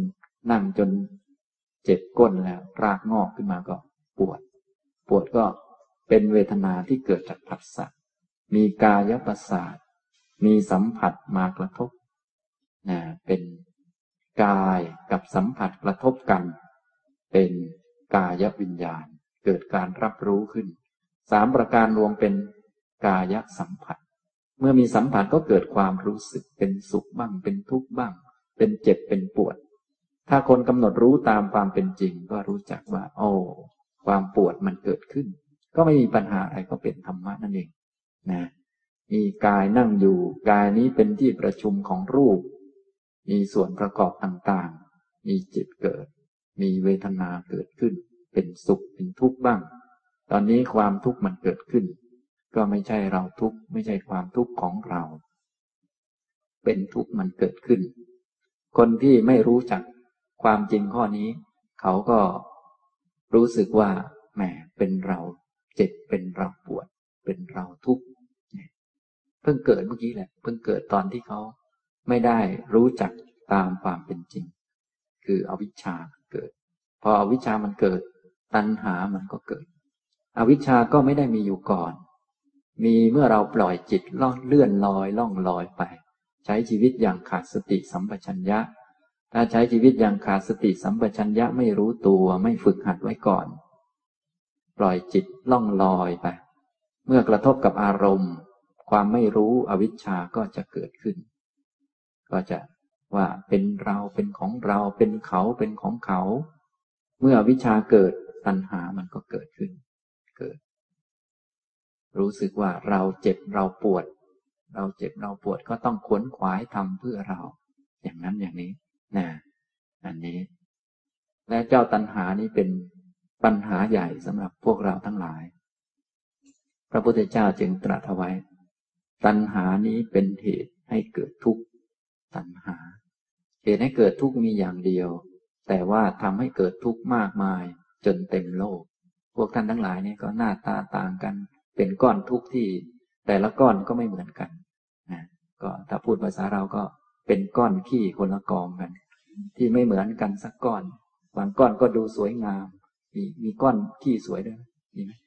นั่งจนเจ็บก้นแล้วรากงอกขึ้นมาก็ปวดก็เป็นเวทนาที่เกิดจากผัสสะมีกายประสาทมีสัมผัสมากระทบเป็นกายกับสัมผัสกระทบกันเป็นกายวิญญาณเกิดการรับรู้ขึ้น3ประการรวมเป็นกายสัมผัสเมื่อมีสัมผัสก็เกิดความรู้สึกเป็นสุขบ้างเป็นทุกข์บ้างเป็นเจ็บเป็นปวดถ้าคนกำหนดรู้ตามความเป็นจริงก็รู้จักว่าโอ้ความปวดมันเกิดขึ้นก็ไม่มีปัญหาอะไรก็เป็นธรรมะนั่นเองนะมีกายนั่งอยู่กายนี้เป็นที่ประชุมของรูปมีส่วนประกอบต่างๆมีจิตเกิดมีเวทนาเกิดขึ้นเป็นสุขเป็นทุกข์บ้างตอนนี้ความทุกข์มันเกิดขึ้นก็ไม่ใช่เราทุกข์ไม่ใช่ความทุกข์ของเราเป็นทุกข์มันเกิดขึ้นคนที่ไม่รู้จักความจริงข้อนี้เขาก็รู้สึกว่าแหมเป็นเราเจ็บเป็นเราปวดเป็นเราทุกข์เพิ่งเกิดเมื่อกี้แหละเพิ่งเกิดตอนที่เขาไม่ได้รู้จักตามความเป็นจริงคืออวิชชาเกิดพออวิชชามันเกิดตัณหามันก็เกิดอวิชชาก็ไม่ได้มีอยู่ก่อนมีเมื่อเราปล่อยจิตเลื่อนลอยล่องลอยไปใช้ชีวิตอย่างขาดสติสัมปชัญญะถ้าใช้ชีวิตอย่างขาดสติสัมปชัญญะไม่รู้ตัวไม่ฝึกหัดไว้ก่อนปล่อยจิตล่องลอยไปเมื่อกระทบกับอารมณ์ความไม่รู้อวิชชาก็จะเกิดขึ้นก็จะว่าเป็นเราเป็นของเราเป็นเขาเป็นของเขาเมื่ออวิชชาเกิดตัณหามันก็เกิดขึ้นเกิดรู้สึกว่าเราเจ็บเราปวดเราเจ็บเราปวดก็ต้องขวนขวายทำเพื่อเราอย่างนั้นอย่างนี้อันนี้และเจ้าตัณหานี้เป็นปัญหาใหญ่สำหรับพวกเราทั้งหลายพระพุทธเจ้าจึงตรัสเอาไว้ตัณหานี้เป็นเหตุให้เกิดทุกข์ตัณหาเหตุให้เกิดทุกข์มีอย่างเดียวแต่ว่าทำให้เกิดทุกข์มากมายจนเต็มโลกพวกท่านทั้งหลายนี่ก็หน้าตาต่างกันเป็นก้อนทุกข์ที่แต่ละก้อนก็ไม่เหมือนกันก็ถ้าพูดภาษาเราก็เป็นก้อนขี้คนละกองกันที่ไม่เหมือนกันสักก้อนบางก้อนก็ดูสวยงามมีก้อนขี้สวยด้วยมีไหม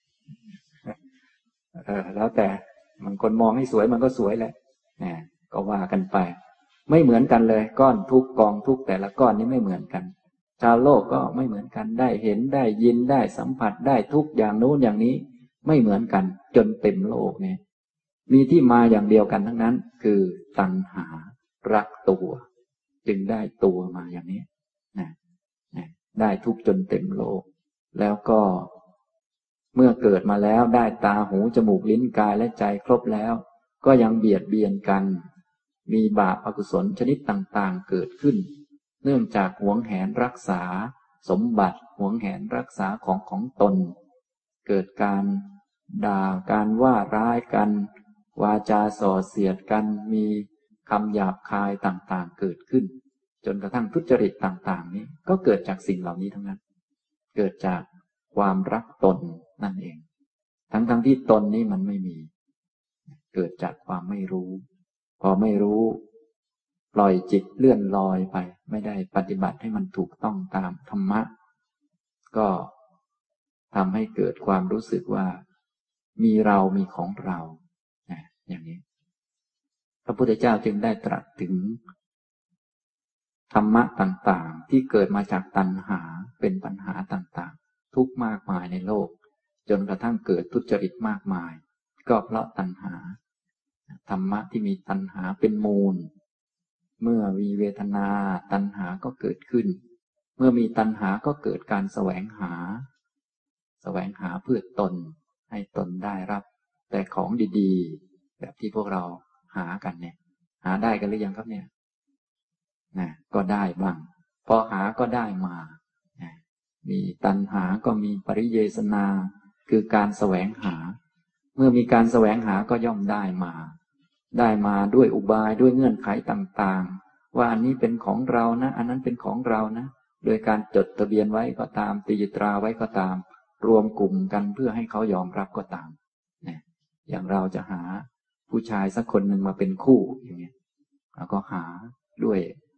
แล้วแต่บางคนมองให้สวยมันก็สวยแหละก็ว่ากันไปไม่เหมือนกันเลยก้อนทุกกองทุกแต่ละก้อนนี้ไม่เหมือนกันชาวโลกก็ไม่เหมือนกันได้เห็นได้ยินได้สัมผัสได้ทุกอย่างโน้นอย่างนี้ไม่เหมือนกันจนเต็มโลกเนี่ยมีที่มาอย่างเดียวกันทั้งนั้นคือตัณหารักตัวจึงได้ตัวมาอย่างนี้ได้ทุกจนเต็มโลกแล้วก็เมื่อเกิดมาแล้วได้ตาหูจมูกลิ้นกายและใจครบแล้วก็ยังเบียดเบียนกันมีบาปอกุศลชนิดต่างๆเกิดขึ้นเนื่องจากหวงแหนรักษาสมบัติหวงแหนรักษาของตนเกิดการด่าการว่าร้ายกันวาจาส่อเสียดกันมีคำหยาบคายต่างๆเกิดขึ้นจนกระทั่งทุจริตต่างๆนี้ก็เกิดจากสิ่งเหล่านี้ทั้งนั้นเกิดจากความรักตนนั่นเองทั้งที่ตนนี้มันไม่มีเกิดจากความไม่รู้พอไม่รู้ปล่อยจิตเลื่อนลอยไปไม่ได้ปฏิบัติให้มันถูกต้องตามธรรมะก็ทำให้เกิดความรู้สึกว่ามีเรามีของเราอย่างนี้พระพุทธเจ้าจึงได้ตรัสถึงธรรมะต่างๆที่เกิดมาจากตัณหาเป็นปัญหาต่างๆทุกข์มากมายในโลกจนกระทั่งเกิดทุจริตมากมายก็เพราะตัณหาธรรมะที่มีตัณหาเป็นมูลเมื่อมีเวทนาตัณหาก็เกิดขึ้นเมื่อมีตัณหาก็เกิดการแสวงหาเพื่อตนให้ตนได้รับแต่ของดีๆแบบที่พวกเราหากันเนี่ยหาได้กันหรือยังครับเนี่ยก็ได้บ้างพอหาก็ได้มามีตัณหาก็มีปริเยสนาคือการแสวงหาเมื่อมีการแสวงหาก็ย่อมได้มาด้วยอุบายด้วยเงื่อนไขต่างๆว่าอันนี้เป็นของเรานะอันนั้นเป็นของเรานะโดยการจดทะเบียนไว้ก็ตามตีตราไว้ก็ตามรวมกลุ่มกันเพื่อให้เขายอมรับก็ตามอย่างเราจะหาผู้ชายสักคนหนึ่งมาเป็นคู่อย่างเงี้ยเราก็หาด้วย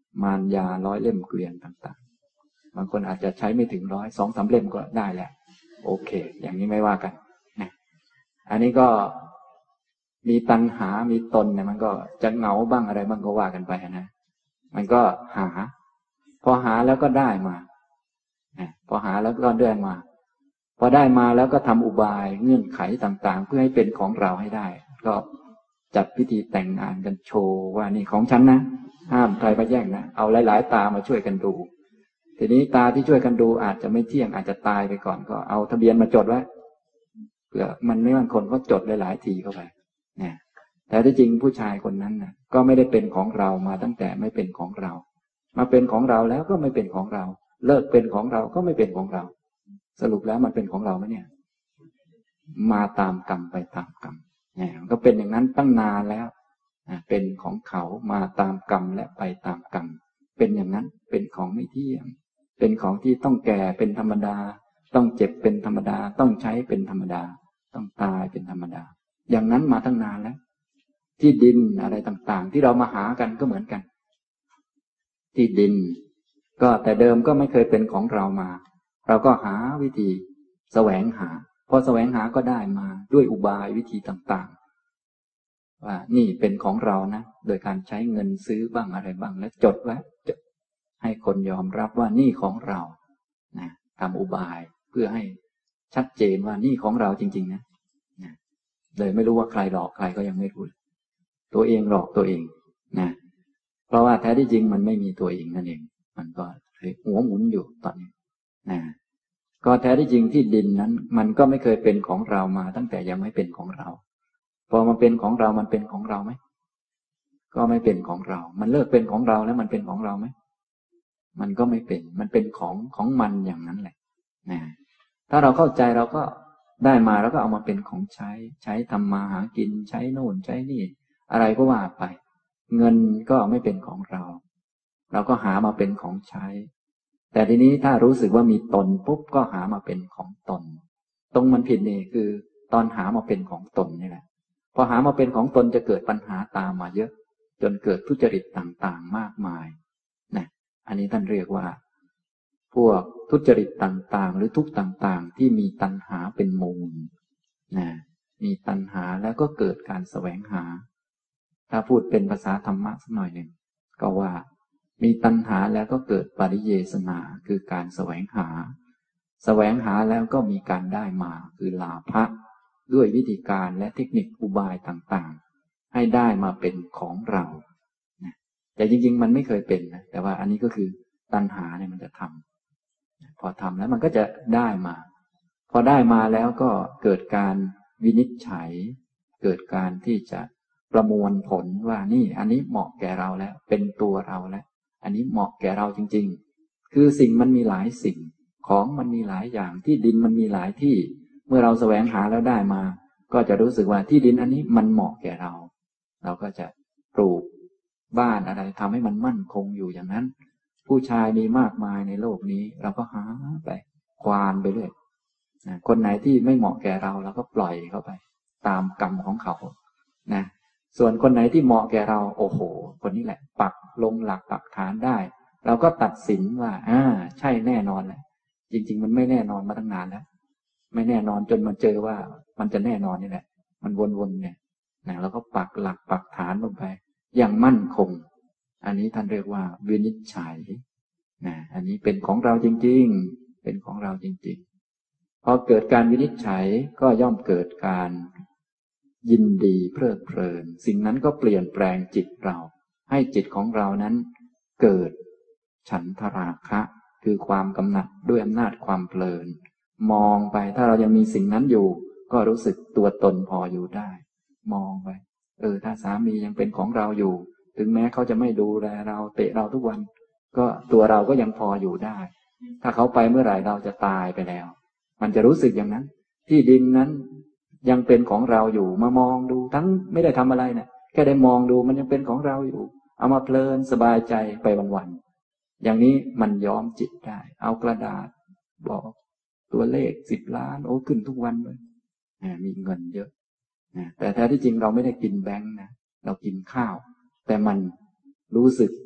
มารยา100 เล่มเกวียนต่างๆบางคนอาจจะใช้ไม่ถึง100 2-3 เล่มก็ได้แหละโอเคอย่างนี้ไม่ว่ากันนะอันนี้ก็มีตัณหามีตนเนี่ยมันก็จะเหงาบ้างอะไรบ้างก็ว่ากันไปนะมันก็หาพอหาแล้วก็ได้มาพอหาแล้วก็ได้มาพอได้มาแล้วก็ทำอุบายเงื่อนไขต่างๆเพื่อให้เป็นของเราให้ได้ก็จัดพิธีแต่งงานกันโชว์ว่านี่ของฉันนะห้ามใครมาแย่งนะเอาหลายๆตามาช่วยกันดูทีนี้ตาที่ช่วยกันดูอาจจะไม่เที่ยงอาจจะตายไปก่อนก็เอาทะเบียนมาจดไว้เผื่อมันไม่บางคนก็จดหลายๆทีเข้าไปเนี่ยแต่ที่จริงผู้ชายคนนั้นนะก็ไม่ได้เป็นของเรามาตั้งแต่ไม่เป็นของเรามาเป็นของเราแล้วก็ไม่เป็นของเราเลิกเป็นของเราก็ไม่เป็นของเราสรุปแล้วมันเป็นของเราไหมเนี่ยมาตามกรรมไปตามกรรมเนี่ยมันก็เป็นอย่างนั้นตั้งนานแล้วเป็นของเขามาตามกรรมและไปตามกรรมเป็นอย่างนั้นเป็นของไม่เที่ยงเป็นของที่ต้องแก่เป็นธรรมดาต้องเจ็บเป็นธรรมดาต้องใช้เป็นธรรมดาต้องตายเป็นธรรมดาอย่างนั้นมาตั้งนานแล้วที่ดินอะไรต่างๆที่เรามาหากันก็เหมือนกันที่ดินก็แต่เดิมก็ไม่เคยเป็นของเรามาเราก็หาวิธีแสวงหาพอแสวงหาก็ได้มาด้วยอุบายวิธีต่างๆว่านี่เป็นของเรานะโดยการใช้เงินซื้อบ้างอะไรบ้างแล้วจดไว้ให้คนยอมรับว่านี่ของเรานะทำอุบายเพื่อให้ชัดเจนว่านี่ของเราจริงๆนะเลยไม่รู้ว่าใครหลอกใครก็ยังไม่รู้ตัวเองหลอกตัวเองนะเพราะว่าแท้ที่จริงมันไม่มีตัวเองนั่นเองมันก็หัวหมุนอยู่ตอนนี้นะก็แท้ที่จริงที่ดินนั้นมันก็ไม่เคยเป็นของเรามาตั้งแต่ยังไม่เป็นของเราพอมาเป็นของเรามันเป็นของเราไหมก็ไม่เป็นของเรามันเลิกเป็นของเราแล้วมันเป็นของเราไหมมันก็ไม่เป็นมันเป็นของมันอย่างนั้นแหละนะถ้าเราเข้าใจเราก็ได้มาแล้วก็เอามาเป็นของใช้ทำมาหากินใช้โน่นใช้นี่อะไรก็ว่าไปเงินก็ไม่เป็นของเราเราก็หามาเป็นของใช้แต่ทีนี้ถ้ารู้สึกว่ามีตนปุ๊บก็หามาเป็นของตนตรงมันผิดนี่คือตอนหามาเป็นของตนนี่แหละพอหามาเป็นของตนจะเกิดปัญหาตามมาเยอะจนเกิดทุจริตต่างๆมากมายนะอันนี้ท่านเรียกว่าพวกทุจริตต่างๆหรือทุกข์ต่างๆที่มีตัณหาเป็นมูลนะมีตัณหาแล้วก็เกิดการแสวงหาถ้าพูดเป็นภาษาธรรมะสักหน่อยหนึ่งก็ว่ามีตัณหาแล้วก็เกิดปริเยสนาคือการแสวงหาแล้วก็มีการได้มาคือลาภะด้วยวิธีการและเทคนิคอุบายต่างๆให้ได้มาเป็นของเราแต่จริงๆมันไม่เคยเป็นนะแต่ว่าอันนี้ก็คือตัณหาเนี่ยมันจะทำพอทำแล้วมันก็จะได้มาพอได้มาแล้วก็เกิดการวินิจฉัยเกิดการที่จะประมวลผลว่านี่อันนี้เหมาะแก่เราแล้วเป็นตัวเราแล้วอันนี้เหมาะแก่เราจริงๆคือสิ่งมันมีหลายสิ่งของมันมีหลายอย่างที่ดินมันมีหลายที่เมื่อเราแสวงหาแล้วได้มาก็จะรู้สึกว่าที่ดินอันนี้มันเหมาะแก่เราเราก็จะปลูกบ้านอะไรทำให้มันมั่นคงอยู่อย่างนั้นผู้ชายมีมากมายในโลกนี้เราก็หาไปควานไปเรื่อยคนไหนที่ไม่เหมาะแก่เราเราก็ปล่อยเข้าไปตามกรรมของเขานะส่วนคนไหนที่เหมาะแก่เราโอ้โหคนนี้แหละปักลงหลักปักฐานได้เราก็ตัดสินว่าใช่แน่นอนแหละจริงๆมันไม่แน่นอนมาตั้งนานแล้วไม่แน่นอนจนมาเจอว่ามันจะแน่นอนนี่แหละมันวนๆเนี่ยนะเราก็ปักหลักปักฐานลงไปอย่างมั่นคงอันนี้ท่านเรียกว่าวินิจฉัยนะอันนี้เป็นของเราจริงๆเป็นของเราจริงๆพอเกิดการวินิจฉัยก็ย่อมเกิดการยินดีเพลิดเพลินสิ่งนั้นก็เปลี่ยนแปลงจิตเราให้จิตของเรานั้นเกิดฉันทราคะคือความกำหนัดด้วยอำนาจความเพลินมองไปถ้าเรายังมีสิ่งนั้นอยู่ก็รู้สึกตัวตนพออยู่ได้มองไปถ้าสามียังเป็นของเราอยู่ถึงแม้เขาจะไม่ดูแลเราเตะเราทุกวันก็ตัวเราก็ยังพออยู่ได้ถ้าเขาไปเมื่อไหร่เราจะตายไปแล้วมันจะรู้สึกอย่างนั้นที่ดินนั้นยังเป็นของเราอยู่มามองดูทั้งไม่ได้ทำอะไรนะแค่ได้มองดูมันยังเป็นของเราอยู่เอามาเพลินสบายใจไปวันๆอย่างนี้มันย้อมจิตได้เอากระดาษบอกตัวเลข10 ล้านโอ้ขึ้นทุกวันเลยมีเงินเยอะแต่แท้ที่จริงเราไม่ได้กินแบงค์นะเรากินข้าวแต่มันรู้สึก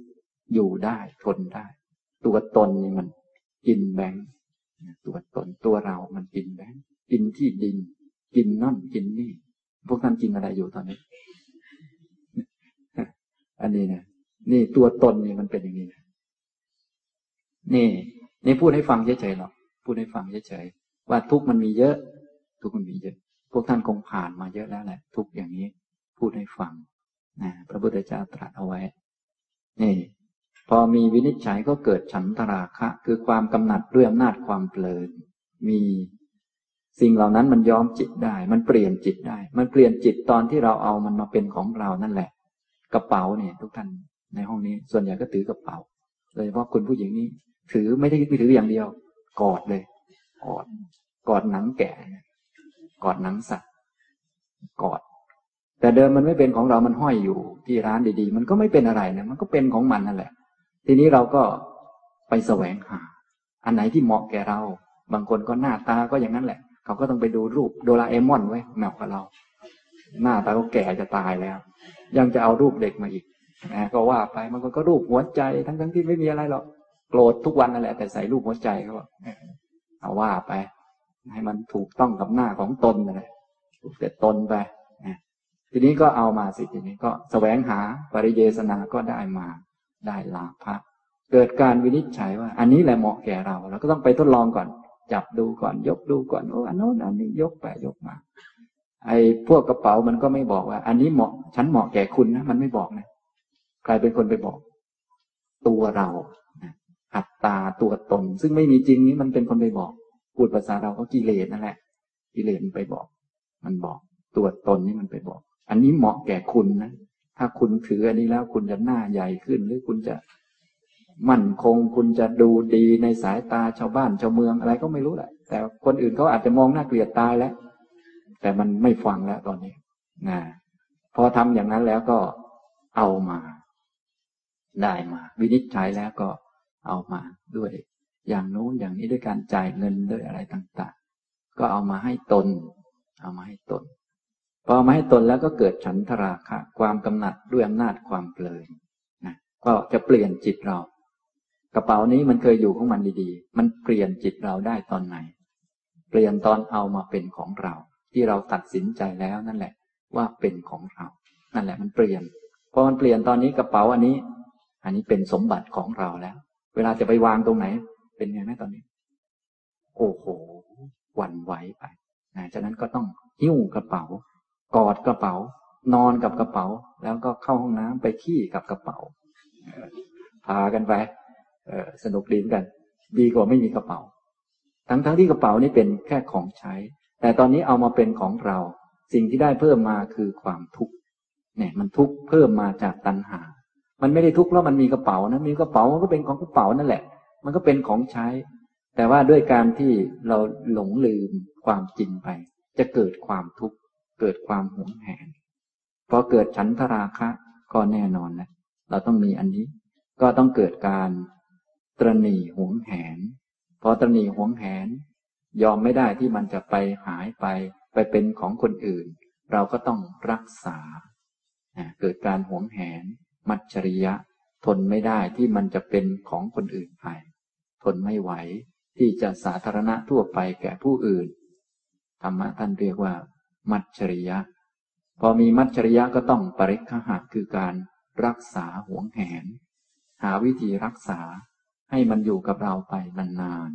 อยู่ได้ทนได้ตัวตนนี่มันกินแบงค์ตัวตนตัวเรามันกินแบงค์กินที่ดินกินนั่นกินนี่พวกท่านกินอะไรอยู่ตอนนี้ อันนี้นะนี่ตัวตนนี่มันเป็นอย่างนี้นะนี่พูดให้ฟังเฉยๆหรอกพูดให้ฟังเฉยๆว่าทุกข์มันมีเยอะทุกข์มันมีเยอะพวกท่านคงผ่านมาเยอะแล้วแหละทุกข์อย่างนี้พูดให้ฟังนะพระพุทธเจ้าตรัสเอาไว้นี่พอมีวินิจฉัยก็เกิดฉันทราคะคือความกำหนัดด้วยอำนาจความเพลินมีสิ่งเหล่านั้นมันย้อมจิตได้มันเปลี่ยนจิตได้มันเปลี่ยนจิตตอนที่เราเอามันมาเป็นของเรานั่นแหละกระเป๋าเนี่ยทุกท่านในห้องนี้ส่วนใหญ่ก็ถือกระเป๋าโดยเฉพาะคุณผู้หญิงนี้ถือไม่ได้ถืออย่างเดียวกอดเลยกอดหนังแกะกอดหนังสัตว์กอดแต่เดิมมันไม่เป็นของเรามันห้อยอยู่ที่ร้านดีๆมันก็ไม่เป็นอะไรนะมันก็เป็นของมันนั่นแหละทีนี้เราก็ไปแสวงหาอันไหนที่เหมาะแก่เราบางคนก็หน้าตาก็อย่างนั้นแหละเขาก็ต้องไปดูรูปโดราเอมอนไว้แมวกับเราหน้าตาก็แก่จะตายแล้วยังจะเอารูปเด็กมาอีกนะก็ว่าไปบางคนก็รูปหัวใจทั้งที่ไม่มีอะไรหรอกโกรธทุกวันนั่นแหละแต่ใส่รูปหัวใจเขาบอกเอาว่าไปให้มันถูกต้องกับหน้าของตนเลยถูกแต่ตนไปทีนี้ก็เอามาสิทีนี้ก็แสวงหาปริเยสนาก็ได้มาได้ลาภะเกิดการวินิจฉัยว่าอันนี้แหละเหมาะแก่เราเราก็ต้องไปทดลองก่อนจับดูก่อนยกดูก่อนโอ้อันโน้นอันนี้ยกไปยกมาไอ้พวกกระเป๋ามันก็ไม่บอกว่าอันนี้เหมาะฉันเหมาะแก่คุณนะมันไม่บอกนะใครเป็นคนไปบอกตัวเราอัตตาตัวตนซึ่งไม่มีจริงนี้มันเป็นคนไปบอกพูดภาษาเราก็กิเลสนั่นแหละกิเลสมันไปบอกมันบอกตัวตนนี่มันไปบอกอันนี้เหมาะแก่คุณนะถ้าคุณถืออันนี้แล้วคุณจะหน้าใหญ่ขึ้นหรือคุณจะมั่นคงคุณจะดูดีในสายตาชาวบ้านชาวเมืองอะไรก็ไม่รู้แหละแต่คนอื่นเขาอาจจะมองน่าเกลียดตายแล้วแต่มันไม่ฟังแล้วตอนนี้นะพอทำอย่างนั้นแล้วก็เอามาได้มาวินิจฉัยแล้วก็เอามาด้วยอย่างโน้นอย่างนี้ด้วยการจ่ายเงินด้วยอะไรต่างๆก็เอามาให้ตนเอามาให้ตนพอเอามาให้ตนแล้วก็เกิดฉันทราคะความกำหนัดด้วยอำนาจความเพลินนะก็จะเปลี่ยนจิตเรากระเป๋านี้มันเคยอยู่ของมันดีๆมันเปลี่ยนจิตเราได้ตอนไหนเปลี่ยนตอนเอามาเป็นของเราที่เราตัดสินใจแล้วนั่นแหละว่าเป็นของเรานั่นแหละมันเปลี่ยนพอมันเปลี่ยนตอนนี้กระเป๋าอันนี้เป็นสมบัติของเราแล้วเวลาจะไปวางตรงไหนเป็นไงไหมตอนนี้โอ้โหหวั่นไหวไปนะฉะนั้นก็ต้องหิ้วกระเป๋ากอดกระเป๋านอนกับกระเป๋าแล้วก็เข้าห้องน้ำไปขี้กับกระเป๋าพากันไปสนุกดีเหมือนกันดีกว่าไม่มีกระเป๋าทั้งที่กระเป๋านี้เป็นแค่ของใช้แต่ตอนนี้เอามาเป็นของเราสิ่งที่ได้เพิ่มมาคือความทุกข์เนี่ยมันทุกข์เพิ่มมาจากตัณหามันไม่ได้ทุกข์เพราะมันมีกระเป๋านะมีกระเป๋ามันก็เป็นของกระเป๋านั่นแหละมันก็เป็นของใช้แต่ว่าด้วยการที่เราหลงลืมความจริงไปจะเกิดความทุกข์เกิดความหวงแหนพอเกิดฉันทราคะก็แน่นอนนะเราต้องมีอันนี้ก็ต้องเกิดการตระหนี่หวงแหนพอตระหนี่หวงแหนยอมไม่ได้ที่มันจะไปหายไปเป็นของคนอื่นเราก็ต้องรักษาเกิดการหวงแหนมัจฉริยะทนไม่ได้ที่มันจะเป็นของคนอื่นไปทนไม่ไหวที่จะสาธารณะทั่วไปแก่ผู้อื่นธรรมะท่านเรียกว่ามัจฉริยะพอมีมัจฉริยะก็ต้องปริฆหะคือการรักษาหวงแหนหาวิธีรักษาให้มันอยู่กับเราไปนาน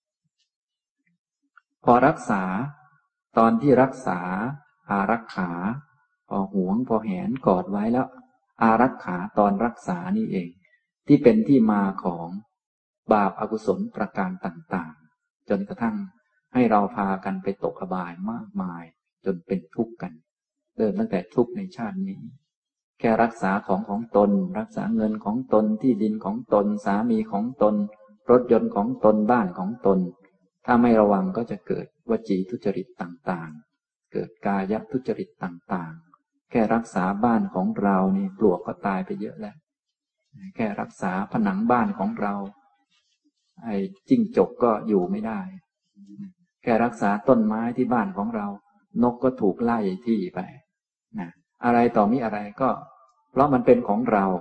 ๆพอรักษาตอนที่รักษาอารักขาพอหวงพอแหนกอดไว้แล้วอารักขาตอนรักษานี่เองที่เป็นที่มาของบาปอกุศลประการต่างๆจนกระทั่งให้เราพากันไปตกอบายมากมายจนเป็นทุกข์กันเริ่มตั้งแต่ทุกข์ในชาตินี้แค่รักษาของตนรักษาเงินของตนที่ดินของตนสามีของตนรถยนต์ของตนบ้านของตนถ้าไม่ระวังก็จะเกิดวจีทุจริตต่างๆเกิดกายทุจริตต่างๆแค่รักษาบ้านของเรานี่ปลวกก็ตายไปเยอะแล้วแค่รักษาผนังบ้านของเราไอ้จิ้งจกก็อยู่ไม่ได้แค่รักษาต้นไม้ที่บ้านของเรานกก็ถูกไล่ที่ไปนะอะไรต่อมีอะไรก็เพราะมันเป็นของเรา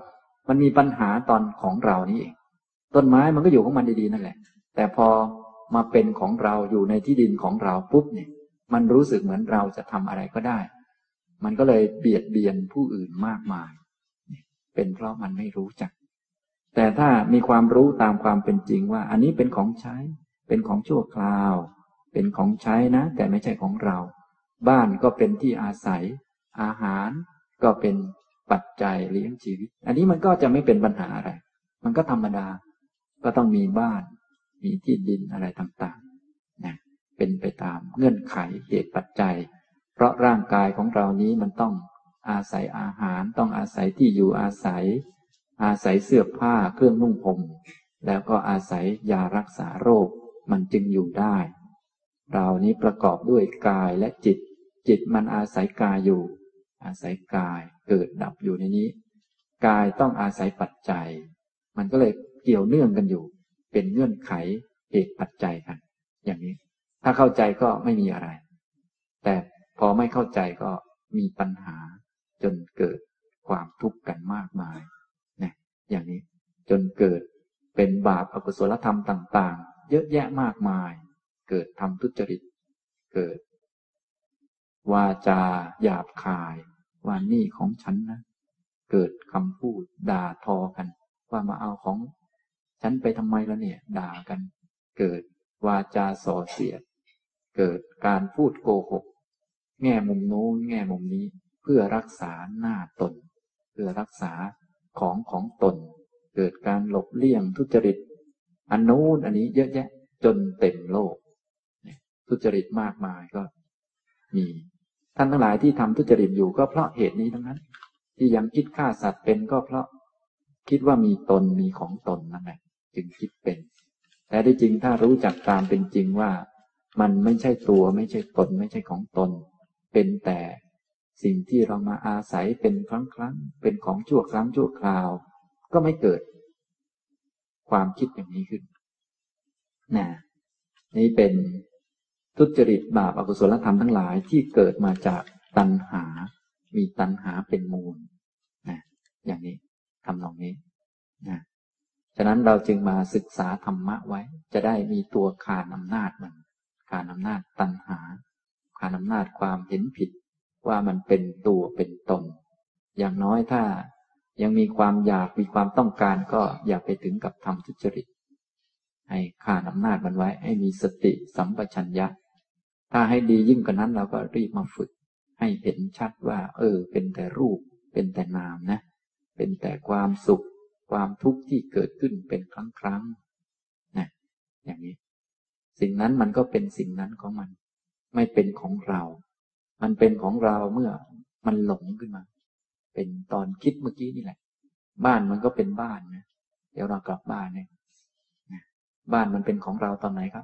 มันมีปัญหาตอนของเรานี่เองต้นไม้มันก็อยู่ของมันดีๆนั่นแหละแต่พอมาเป็นของเราอยู่ในที่ดินของเราปุ๊บเนี่ยมันรู้สึกเหมือนเราจะทำอะไรก็ได้มันก็เลยเบียดเบียนผู้อื่นมากมายเป็นเพราะมันไม่รู้จักแต่ถ้ามีความรู้ตามความเป็นจริงว่าอันนี้เป็นของใช้เป็นของชั่วคราวเป็นของใช้นะแต่ไม่ใช่ของเราบ้านก็เป็นที่อาศัยอาหารก็เป็นปัจจัยเลี้ยงชีวิตอันนี้มันก็จะไม่เป็นปัญหาอะไรมันก็ธรรมดาก็ต้องมีบ้านมีที่ดินอะไรต่างๆนะเป็นไปตามเงื่อนไขเหตุปัจจัยเพราะร่างกายของเรานี้มันต้องอาศัยอาหารต้องอาศัยที่อยู่อาศัยเสื้อผ้าเครื่องนุ่งห่มแล้วก็อาศัยยารักษาโรคมันจึงอยู่ได้เรานี้ประกอบด้วยกายและจิตจิตมันอาศัยกายอยู่อาศัยกายเกิดดับอยู่ในนี้กายต้องอาศัยปัจจัยมันก็เลยเกี่ยวเนื่องกันอยู่เป็นเงื่อนไขเหตุปัจจัยกันอย่างนี้ถ้าเข้าใจก็ไม่มีอะไรแต่พอไม่เข้าใจก็มีปัญหาจนเกิดความทุกข์กันมากมายนะอย่างนี้จนเกิดเป็นบาปอกุศลธรรมต่างๆเยอะแยะมากมายเกิดทำทุจริตเกิดวาจาหยาบคายว่านี่ของฉันนะเกิดคำพูดด่าทอกันว่ามาเอาของฉันไปทำไมแล้วเนี่ยด่ากันเกิดวาจาส่อเสียดเกิดการพูดโกหกแง่มุมโน้นแง่มุมนี้เพื่อรักษาหน้าตนเพื่อรักษาของตนเกิดการหลบเลี่ยงทุจริตอันโน้นอันนี้เยอะแยะจนเต็มโลกทุจริตมากมายก็มีท่านทั้งหลายที่ทำทุจริตอยู่ก็เพราะเหตุนี้ทั้งนั้นที่ยังคิดฆ่าสัตว์เป็นก็เพราะคิดว่ามีตนมีของตนนั่นแหละจึงคิดเป็นแต่ที่จริงถ้ารู้จักตามเป็นจริงว่ามันไม่ใช่ตัวไม่ใช่ตนไม่ใช่ของตนเป็นแต่สิ่งที่เรามาอาศัยเป็นครั้งเป็นของชั่วครั้งชั่วคราวก็ไม่เกิดความคิดอย่างนี้ขึ้นนะนี่เป็นทุจริตบาปอกุศลธรรมทั้งหลายที่เกิดมาจากตัณหามีตัณหาเป็นมูลนะอย่างนี้ทำนองนี้นะฉะนั้นเราจึงมาศึกษาธรรมะไว้จะได้มีตัวคานอำนาจมันคานอำนาจตัณหาคานอำนาจความเห็นผิดว่ามันเป็นตัวเป็นตนอย่างน้อยถ้ายังมีความอยากมีความต้องการก็อย่าไปถึงกับทำทุจริตให้คานอำนาจมันไว้ให้มีสติสัมปชัญญะถ้าให้ดียิ่งกว่านั้นเราก็รีบมาฝึกให้เห็นชัดว่าเป็นแต่รูปเป็นแต่นามนะเป็นแต่ความสุขความทุกข์ที่เกิดขึ้นเป็นครั้งนะอย่างนี้สิ่งนั้นมันก็เป็นสิ่งนั้นของมันไม่เป็นของเรามันเป็นของเราเมื่อมันหลงขึ้นมาเป็นตอนคิดเมื่อกี้นี่แหละบ้านมันก็เป็นบ้านนะเดี๋ยวเรากลับบ้านเนี่ยบ้านมันเป็นของเราตอนไหนครับ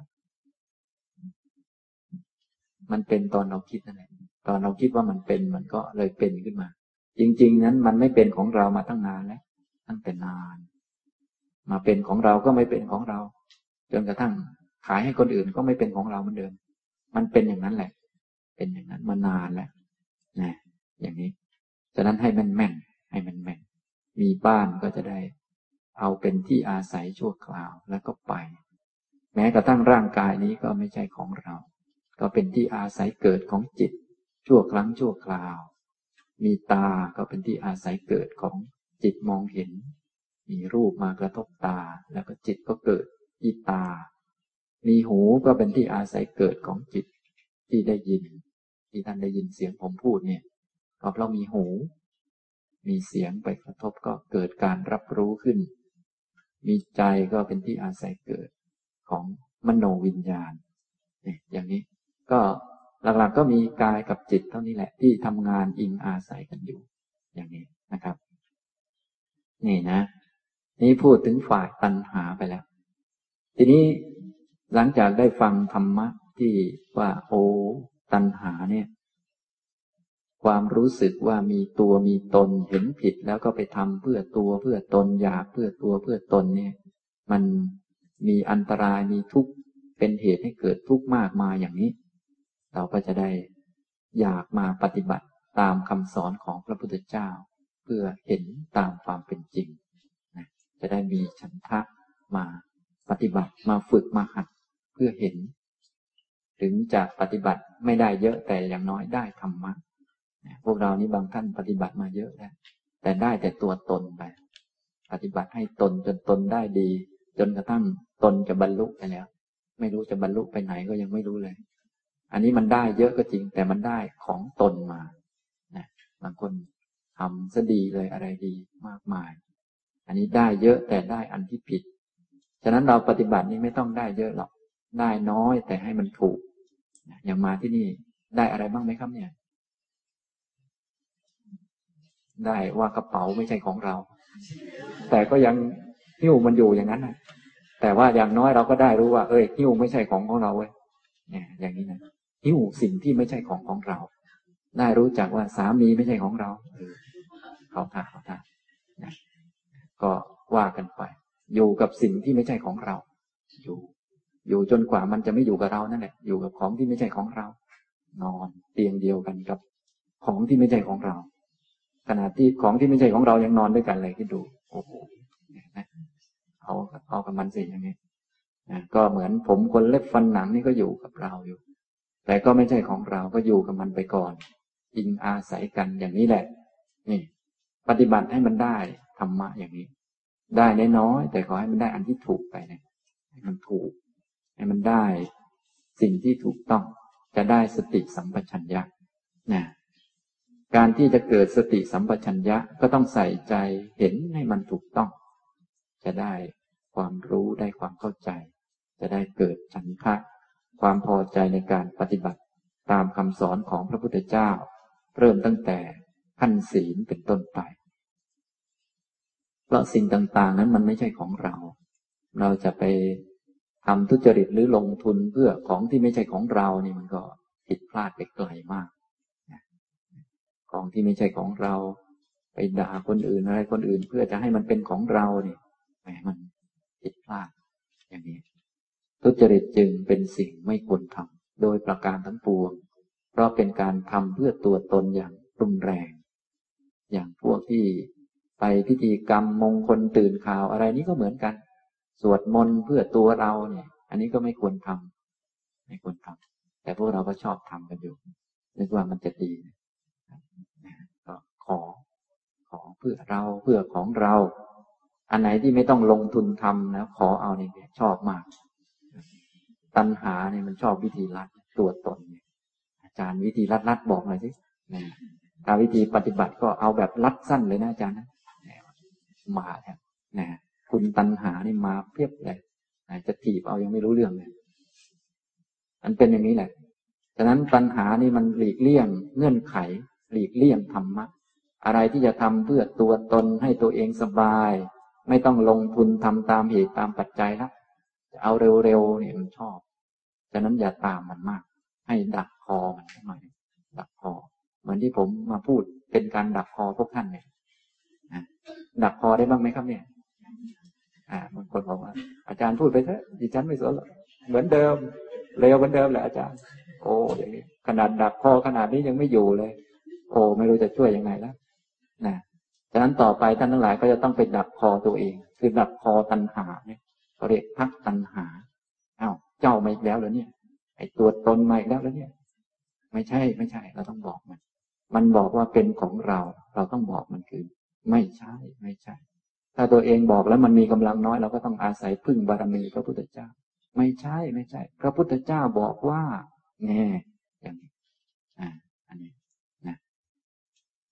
มันเป็นตอนเราคิดนั่นแหละตอนเราคิดว่ามันเป็นมันก็เลยเป็นขึ้นมาจริงๆนั้นมันไม่เป็นของเรามาตั้งนานแล้วตั้งแต่นานมาเป็นของเราก็ไม่เป็นของเราจนกระทั่งขายให้คนอื่นก็ไม่เป็นของเราเหมือนเดิมมันเป็นอย่างนั้นแหละเป็นอย่างนั้นมานานแล้วนะอย่างนี้ฉะนั้นให้มันแม่นให้มันแม่นมีบ้านก็จะได้เอาเป็นที่อาศัยชั่วคราวแล้วก็ไปแม้กระทั่งร่างกายนี้ก็ไม่ใช่ของเราก็เป็นที่อาศัยเกิดของจิตชั่วครั้งชั่วคราวมีตาก็เป็นที่อาศัยเกิดของจิตมองเห็นมีรูปมากระทบตาแล้วก็จิตก็เกิดที่ตามีหูก็เป็นที่อาศัยเกิดของจิตที่ได้ยินที่ท่านได้ยินเสียงผมพูดเนี่ยก็เพราะมีหูมีเสียงไปกระทบก็เกิดการรับรู้ขึ้นมีใจก็เป็นที่อาศัยเกิดของมโนวิญญาณอย่างนี้ก็หลักๆก็มีกายกับจิตเท่านี้แหละที่ทำงานอิงอาศัยกันอยู่อย่างนี้นะครับนี่นะนี่พูดถึงฝ่ายตัณหาไปแล้วทีนี้หลังจากได้ฟังธรรมะที่ว่าตัณหาเนี่ยความรู้สึกว่ามีตัวมีตนเห็นผิดแล้วก็ไปทำเพื่อตัวเพื่อตนอยากเพื่อตัวเพื่อตนเนี่ยมันมีอันตรายมีทุกข์เป็นเหตุให้เกิดทุกข์มากมายอย่างนี้เราก็จะได้อยากมาปฏิบัติตามคำสอนของพระพุทธเจ้าเพื่อเห็นตามความเป็นจริงจะได้มีฉันทะมาปฏิบัติมาฝึกมาหัดเพื่อเห็นถึงจะปฏิบัติไม่ได้เยอะแต่อย่างน้อยได้ธรรมะพวกเรานี้บางท่านปฏิบัติมาเยอะแล้วแต่ได้แต่ตัวตนไปปฏิบัติให้ตนจนตนได้ดีจนกระทั่งตนจะบรรลุไปแล้วไม่รู้จะบรรลุไปไหนก็ยังไม่รู้เลยอันนี้มันได้เยอะก็จริงแต่มันได้ของตนมานะบางคนทำซะดีเลยอะไรดีมากมายอันนี้ได้เยอะแต่ได้อันที่ผิดฉะนั้นเราปฏิบัตินี้ไม่ต้องได้เยอะหรอกได้น้อยแต่ให้มันถูกอย่างมาที่นี่ได้อะไรบ้างไหมครับเนี่ยได้ว่ากระเป๋าไม่ใช่ของเราแต่ก็ยังหิ้วมันอยู่อย่างนั้นนะแต่ว่าอย่างน้อยเราก็ได้รู้ว่าหิ้วไม่ใช่ของเราเว้ยเนี่ยอย่างนี้นะหิ้วสิ่งที่ไม่ใช่ของเราได้รู้จักว่าสามีไม่ใช่ของเราเขาท่านะก็ว่ากันไปอยู่กับสิ่งที่ไม่ใช่ของเราอยู่จนกว่ามันจะไม่อยู่กับเรานั่นแหละอยู่กับของที่ไม่ใช่ของเรานอนเตียงเดียวกันกับของที่ไม่ใช่ของเราขณะที่ของที่ไม่ใช่ของเรายังนอนด้วยกันเลยคิดดูโอ้โหเอากับมันสิอย่างนี้ก็เหมือนผมขนเล็บฟันหนังนี่ก็อยู่กับเราอยู่แต่ก็ไม่ใช่ของเราก็อยู่กับมันไปก่อนอิงอาศัยกันอย่างนี้แหละนี่ปฏิบัติให้มันได้ธรรมะอย่างนี้ได้น้อยแต่ขอให้มันได้อันที่ถูกไปนะให้มันถูกให้มันได้สิ่งที่ถูกต้องจะได้สติสัมปชัญญะนะการที่จะเกิดสติสัมปชัญญะก็ต้องใส่ใจเห็นให้มันถูกต้องจะได้ความรู้ได้ความเข้าใจจะได้เกิดฉันทะความพอใจในการปฏิบัติตามคำสอนของพระพุทธเจ้าเริ่มตั้งแต่ขั้นศีลเป็นต้นไปเพราะสิ่งต่างๆนั้นมันไม่ใช่ของเราเราจะไปทำทุจริตหรือลงทุนเพื่อของที่ไม่ใช่ของเรานี่มันก็ผิดพลาดไปไกลมากของที่ไม่ใช่ของเราไปด่าคนอื่นอะไรคนอื่นเพื่อจะให้มันเป็นของเราเนี่ยแหมมันผิดพลาดอย่างนี้ทุจริตจึงเป็นสิ่งไม่ควรทำโดยประการทั้งปวงเพราะเป็นการทำเพื่อตัวตนอย่างรุนแรงอย่างพวกที่ไปพิธีกรรมมงคลตื่นข่าวอะไรนี้ก็เหมือนกันสวดมนต์เพื่อตัวเราเนี่ยอันนี้ก็ไม่ควรทำแต่พวกเราก็ชอบทำกันอยู่นึกว่ามันจะดีก็ขอเพื่อเราเพื่อของเราอันไหนที่ไม่ต้องลงทุนทำนะขอเอาเนี่ยชอบมากตัณหาเนี่ยมันชอบวิธีลัดตัวตนเนี่ยอาจารย์วิธีลัดบอกหน่อยสิถ้าวิธีปฏิบัติก็เอาแบบลัดสั้นเลยนะอาจารย์นะมาแล้วนะคุณตัณหานี่มาเพียบเลยจะถีบเอายังไม่รู้เรื่องเลยมันเป็นอย่างนี้แหละฉะนั้นตัณหานี่มันหลีกเลี่ยงเงื่อนไขหลีกเลี่ยงธรรมะอะไรที่จะทำเพื่อตัวตนให้ตัวเองสบายไม่ต้องลงทุนทำตามเหตุตามปัจจัยแล้วจะเอาเร็วๆเนี่ยมันชอบฉะนั้นอย่าตามมันมากให้ดักคอมันหน่อยดักคอเหมือนที่ผมมาพูดเป็นการดักคอพวกท่านเนี่ยดักคอได้บ้างไหมครับเนี่ยบางคนบอกว่าอาจารย์พูดไปเถอะดิฉันไม่สนหรอกเหมือนเดิมเร็วเหมือนเดิมแหละอาจารย์โอ้อย่างนี้ขนาดดักคอขนาดนี้ยังไม่อยู่เลยโอ้ไม่รู้จะช่วยยังไงแล้วนะฉะนั้นต่อไปท่านทั้งหลายก็จะต้องไปดักคอตัวเองคือดักคอตัณหาเนี่ยเขาเรียกพักตัณหาเจ้ามาอีกแล้วเหรอเนี่ยไอ้ตัวตนมาอีกแล้วเนี่ยไม่ใช่เราต้องบอกมันบอกว่าเป็นของเราต้องบอกมันคือไม่ใช่ถ้าตัวเองบอกแล้วมันมีกำลังน้อยเราก็ต้องอาศัยพึ่งบารมีพระพุทธเจ้าไม่ใช่พระพุทธเจ้าบอกว่าแน่